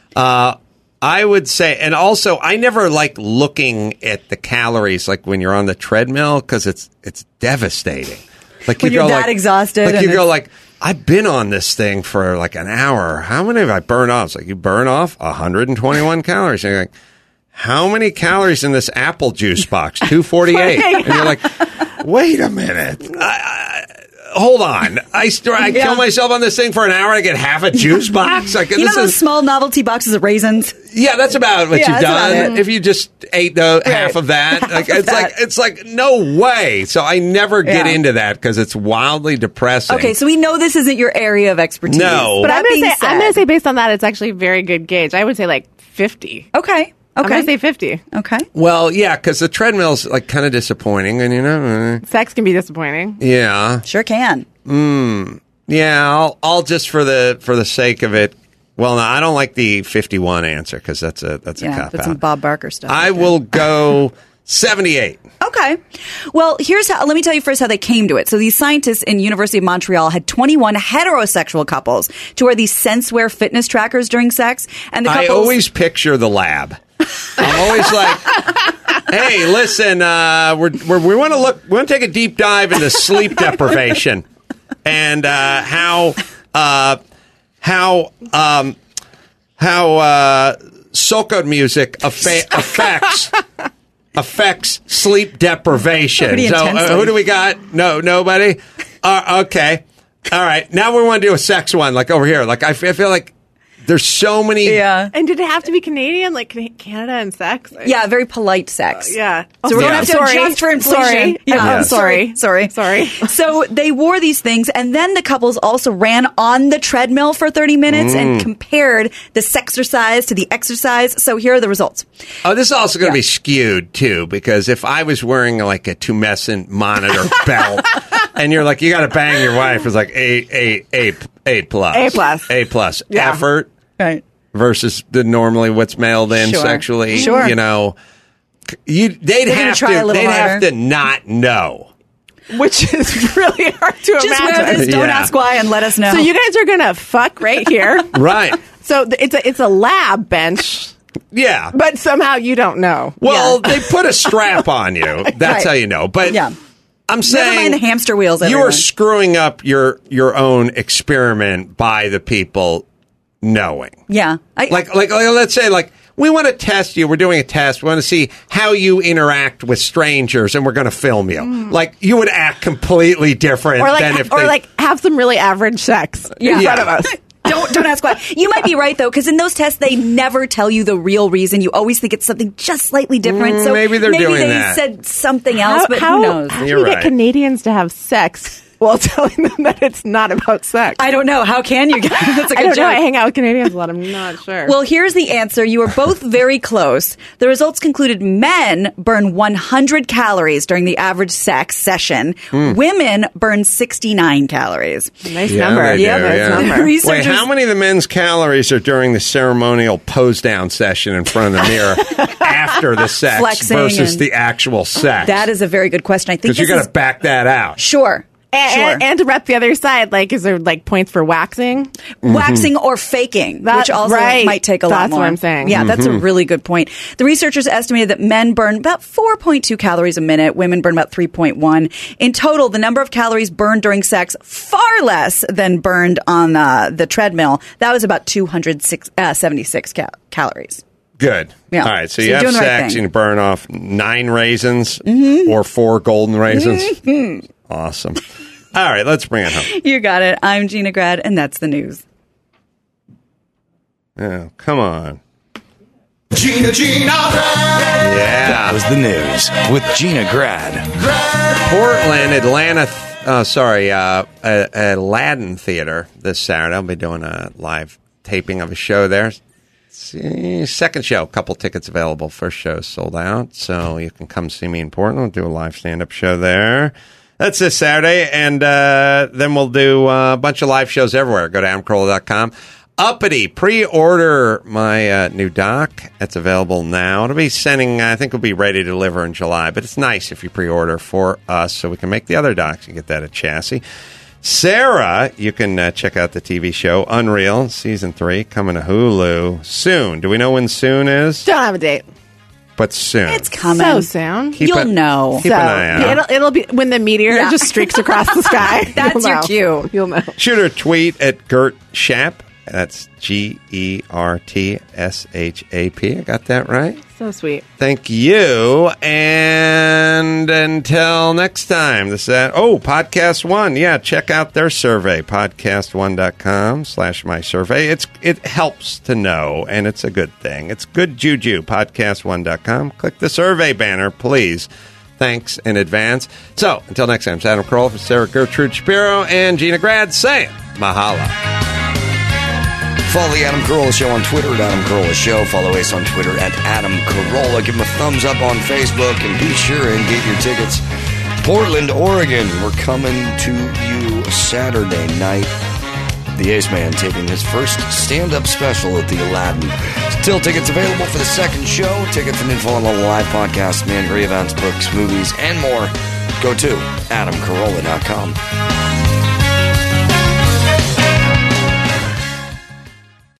[SPEAKER 3] Uh I would say, and also, I never like looking at the calories like when you're on the treadmill because it's it's devastating. Like
[SPEAKER 5] When
[SPEAKER 3] you
[SPEAKER 5] you're
[SPEAKER 3] go
[SPEAKER 5] that
[SPEAKER 3] like,
[SPEAKER 5] exhausted
[SPEAKER 3] Like
[SPEAKER 5] and
[SPEAKER 3] you go
[SPEAKER 5] it's-
[SPEAKER 3] like, I've been on this thing for like an hour. How many have I burned off? It's like you burn off one hundred twenty-one calories. And you're like, how many calories in this apple juice box? two forty-eight. And you're like, wait a minute. I, I, hold on. I, st- I
[SPEAKER 5] Yeah.
[SPEAKER 3] kill myself on this thing for an hour and I get half a juice box? Like,
[SPEAKER 5] You
[SPEAKER 3] this
[SPEAKER 5] know those
[SPEAKER 3] is,
[SPEAKER 5] small novelty boxes of raisins?
[SPEAKER 3] yeah, that's about what
[SPEAKER 5] Yeah,
[SPEAKER 3] you've
[SPEAKER 5] that's about
[SPEAKER 3] done.
[SPEAKER 5] it.
[SPEAKER 3] If you just ate the half of that, like
[SPEAKER 5] of
[SPEAKER 3] it's
[SPEAKER 5] that.
[SPEAKER 3] like it's like no way. So I never get
[SPEAKER 5] Yeah.
[SPEAKER 3] into that because it's wildly depressing.
[SPEAKER 5] Okay, so we know this isn't your area of expertise.
[SPEAKER 3] No.
[SPEAKER 4] But
[SPEAKER 5] That
[SPEAKER 4] I'm gonna
[SPEAKER 5] being
[SPEAKER 4] say I'm
[SPEAKER 5] said-
[SPEAKER 4] gonna say based on that, it's actually a very good gauge. I would say like fifty.
[SPEAKER 5] Okay.
[SPEAKER 4] I'm
[SPEAKER 5] Okay.
[SPEAKER 4] gonna say fifty.
[SPEAKER 5] Okay.
[SPEAKER 3] well, yeah, because the treadmill's like kind of disappointing, and you know, uh,
[SPEAKER 4] Sex can be disappointing.
[SPEAKER 3] yeah,
[SPEAKER 5] Sure can.
[SPEAKER 3] yeah. I'll I'll just for the for the sake of it. Well, no, I don't like the fifty-one answer because that's a that's a
[SPEAKER 5] Yeah,
[SPEAKER 3] cop
[SPEAKER 5] that's some
[SPEAKER 3] out.
[SPEAKER 5] Bob Barker stuff.
[SPEAKER 3] I
[SPEAKER 5] right there.
[SPEAKER 3] will go seventy-eight.
[SPEAKER 5] Okay. Well, here's how, let me tell you first how they came to it. So these scientists in University of Montreal had twenty-one heterosexual couples to wear these SenseWear fitness trackers during sex. And the
[SPEAKER 3] I
[SPEAKER 5] couples,
[SPEAKER 3] always picture the lab. I'm always like, hey, listen, uh, we're, we're, we want to look, we want to take a deep dive into sleep deprivation and uh, how uh, how um, how uh, soca music affa- affects affects sleep deprivation.
[SPEAKER 5] Pretty
[SPEAKER 3] So, uh,
[SPEAKER 5] intensely.
[SPEAKER 3] who do we got? No, nobody. Uh, okay, all right. Now we want to do a sex one, like over here. Like I, f- I feel like. There's so many.
[SPEAKER 5] Yeah.
[SPEAKER 4] And did it have to be Canadian, like Can- Canada and sex?
[SPEAKER 5] Yeah, very polite sex.
[SPEAKER 4] Uh, yeah.
[SPEAKER 5] So we don't
[SPEAKER 3] Yeah.
[SPEAKER 5] have to
[SPEAKER 4] Sorry.
[SPEAKER 5] adjust for inflation.
[SPEAKER 4] Sorry.
[SPEAKER 5] Yeah,
[SPEAKER 4] I'm
[SPEAKER 3] Yes.
[SPEAKER 4] sorry.
[SPEAKER 5] sorry,
[SPEAKER 4] Sorry.
[SPEAKER 5] So they wore these things, and then the couples also ran on the treadmill for thirty minutes
[SPEAKER 3] Mm.
[SPEAKER 5] and compared the sexercise to the exercise. So here are the results.
[SPEAKER 3] Oh, this is also going to
[SPEAKER 5] Yeah.
[SPEAKER 3] be skewed too, because if I was wearing like a tumescent monitor belt, and you're like, you got to bang your wife, it's like eight, eight, eight, eight plus,
[SPEAKER 4] A plus.
[SPEAKER 3] A plus
[SPEAKER 4] Yeah.
[SPEAKER 3] effort
[SPEAKER 5] Right.
[SPEAKER 3] versus the normally what's mailed in
[SPEAKER 5] Sure.
[SPEAKER 3] sexually.
[SPEAKER 5] Sure.
[SPEAKER 3] You know, you they'd
[SPEAKER 5] gonna
[SPEAKER 3] have
[SPEAKER 5] try a
[SPEAKER 3] to
[SPEAKER 5] little
[SPEAKER 3] they'd have
[SPEAKER 5] harder.
[SPEAKER 3] to not know.
[SPEAKER 4] Which is really hard to
[SPEAKER 5] Just wear
[SPEAKER 4] imagine.
[SPEAKER 5] this. Don't
[SPEAKER 3] Yeah.
[SPEAKER 5] ask why, and let us know.
[SPEAKER 4] So you guys are gonna fuck right here.
[SPEAKER 3] Right.
[SPEAKER 4] So th- it's a it's a lab bench,
[SPEAKER 3] Yeah.
[SPEAKER 4] but somehow you don't know.
[SPEAKER 3] Well,
[SPEAKER 5] Yeah.
[SPEAKER 3] they put a strap on you. That's
[SPEAKER 5] Right.
[SPEAKER 3] how you know. But
[SPEAKER 5] Yeah.
[SPEAKER 3] I'm saying,
[SPEAKER 5] Never mind the hamster wheels.
[SPEAKER 3] you
[SPEAKER 5] everyone.
[SPEAKER 3] are screwing up your your own experiment by the people knowing.
[SPEAKER 5] Yeah. I,
[SPEAKER 3] Like, like, like, let's say, like, we want to test you. We're doing a test. We want to see how you interact with strangers, and we're going to film you. Like, you would act completely different
[SPEAKER 4] Or like
[SPEAKER 3] than if
[SPEAKER 4] or
[SPEAKER 3] they.
[SPEAKER 4] like have some really average sex
[SPEAKER 5] Yeah.
[SPEAKER 4] in front
[SPEAKER 3] Yeah.
[SPEAKER 4] of us.
[SPEAKER 5] Don't don't ask why. You might be right though, because in those tests they never tell you the real reason. You always think it's something just slightly different.
[SPEAKER 3] Mm,
[SPEAKER 5] so
[SPEAKER 3] maybe they're
[SPEAKER 5] maybe
[SPEAKER 3] doing
[SPEAKER 5] they
[SPEAKER 3] that.
[SPEAKER 5] said something else,
[SPEAKER 4] How,
[SPEAKER 5] but
[SPEAKER 4] how,
[SPEAKER 5] who knows?
[SPEAKER 4] how do
[SPEAKER 3] You're
[SPEAKER 4] you get
[SPEAKER 3] right.
[SPEAKER 4] Canadians to have sex while telling them that it's not about sex?
[SPEAKER 5] I don't know. How can you? That's a good
[SPEAKER 4] I don't know.
[SPEAKER 5] joke.
[SPEAKER 4] I hang out with Canadians a lot. I'm not sure.
[SPEAKER 5] Well, here's the answer. You were both very close. The results concluded men burn one hundred calories during the average sex session.
[SPEAKER 3] Hmm.
[SPEAKER 5] Women burn sixty-nine calories.
[SPEAKER 4] nice
[SPEAKER 3] Yeah,
[SPEAKER 4] number.
[SPEAKER 3] they do,
[SPEAKER 4] yeah, nice
[SPEAKER 3] yeah.
[SPEAKER 4] number.
[SPEAKER 3] Wait,
[SPEAKER 5] Researchers-
[SPEAKER 3] how many of the men's calories are during the ceremonial pose down session in front of the mirror after the sex
[SPEAKER 5] Flexing
[SPEAKER 3] versus
[SPEAKER 5] and-
[SPEAKER 3] the actual sex?
[SPEAKER 5] That is a very good question. I think
[SPEAKER 3] because you
[SPEAKER 5] this
[SPEAKER 3] got
[SPEAKER 5] is
[SPEAKER 3] to back that out.
[SPEAKER 5] sure.
[SPEAKER 4] And,
[SPEAKER 5] sure.
[SPEAKER 4] and, and to rep the other side, like, is there like points for waxing?
[SPEAKER 5] Waxing or faking,
[SPEAKER 4] That-
[SPEAKER 5] which also
[SPEAKER 4] right.
[SPEAKER 5] might take a lot
[SPEAKER 4] That's
[SPEAKER 5] more.
[SPEAKER 4] what I'm saying.
[SPEAKER 5] Yeah, that's
[SPEAKER 3] Mm-hmm.
[SPEAKER 5] a really good point. The researchers estimated that men burn about four point two calories a minute, women burn about three point one. In total, the number of calories burned during sex, far less than burned on uh, the treadmill. That was about two hundred seventy-six cal- calories.
[SPEAKER 3] Good.
[SPEAKER 5] Yeah.
[SPEAKER 3] All right. So,
[SPEAKER 5] So
[SPEAKER 3] you
[SPEAKER 5] you're
[SPEAKER 3] have
[SPEAKER 5] doing the right
[SPEAKER 3] sex
[SPEAKER 5] thing. Mm-hmm.
[SPEAKER 3] and you burn off nine raisins or four golden raisins. Awesome. All right. Let's bring it home.
[SPEAKER 5] You got it. I'm Gina Grad, and that's the news.
[SPEAKER 3] Oh, come on.
[SPEAKER 7] Gina, Gina, Grad.
[SPEAKER 1] That
[SPEAKER 3] Yeah.
[SPEAKER 1] was the news with Gina Grad.
[SPEAKER 3] Portland, Atlanta. Uh, sorry, uh, uh, Aladdin Theater this Saturday. I'll be doing a live taping of a show there. See, second show, couple tickets available. First show sold out, so you can come see me in Portland. We'll do a live stand-up show there. That's this Saturday, and uh, then we'll do uh, a bunch of live shows everywhere. Go to adam carolla dot com. Uppity, pre-order my uh, new dock. It's available now. It'll be sending, I think it'll be ready to deliver in July, but it's nice if you pre-order for us so we can make the other docks and get that at Chassis. Sarah, you can uh, check out the T V show Unreal, Season three, coming to Hulu soon. Do we know when soon is?
[SPEAKER 4] Don't have a date.
[SPEAKER 3] But soon.
[SPEAKER 5] It's coming.
[SPEAKER 4] So soon.
[SPEAKER 3] Keep
[SPEAKER 5] You'll
[SPEAKER 3] it-
[SPEAKER 5] know.
[SPEAKER 3] Keep
[SPEAKER 4] so
[SPEAKER 3] an eye out.
[SPEAKER 4] it'll it'll be when the meteor
[SPEAKER 5] Yeah.
[SPEAKER 4] just streaks across the sky.
[SPEAKER 5] That's
[SPEAKER 4] You'll
[SPEAKER 5] your
[SPEAKER 4] know.
[SPEAKER 5] cue.
[SPEAKER 4] You'll know.
[SPEAKER 3] Shoot her a tweet at Gert Shap. That's G E R T S H A P. I got that right?
[SPEAKER 4] So sweet.
[SPEAKER 3] Thank you. And until next time, this is that. Oh, Podcast One. Yeah, check out their survey, podcast one dot com slash my survey. It's It helps to know, and it's a good thing. It's good juju, podcast one dot com. Click the survey banner, please. Thanks in advance. So, until next time, it's Adam Carolla for Sarah Gertrude Shapiro and Gina Grad saying mahalo.
[SPEAKER 1] Follow the Adam Carolla Show on Twitter at Adam Carolla Show. Follow us on Twitter at Adam Carolla. Give him a thumbs up on Facebook and be sure and get your tickets. Portland, Oregon, we're coming to you Saturday night. The Ace Man taping his first stand-up special at the Aladdin. Still tickets available for the second show. Tickets and info on the live podcast, Mandarin events, books, movies, and more. Go to adam carolla dot com.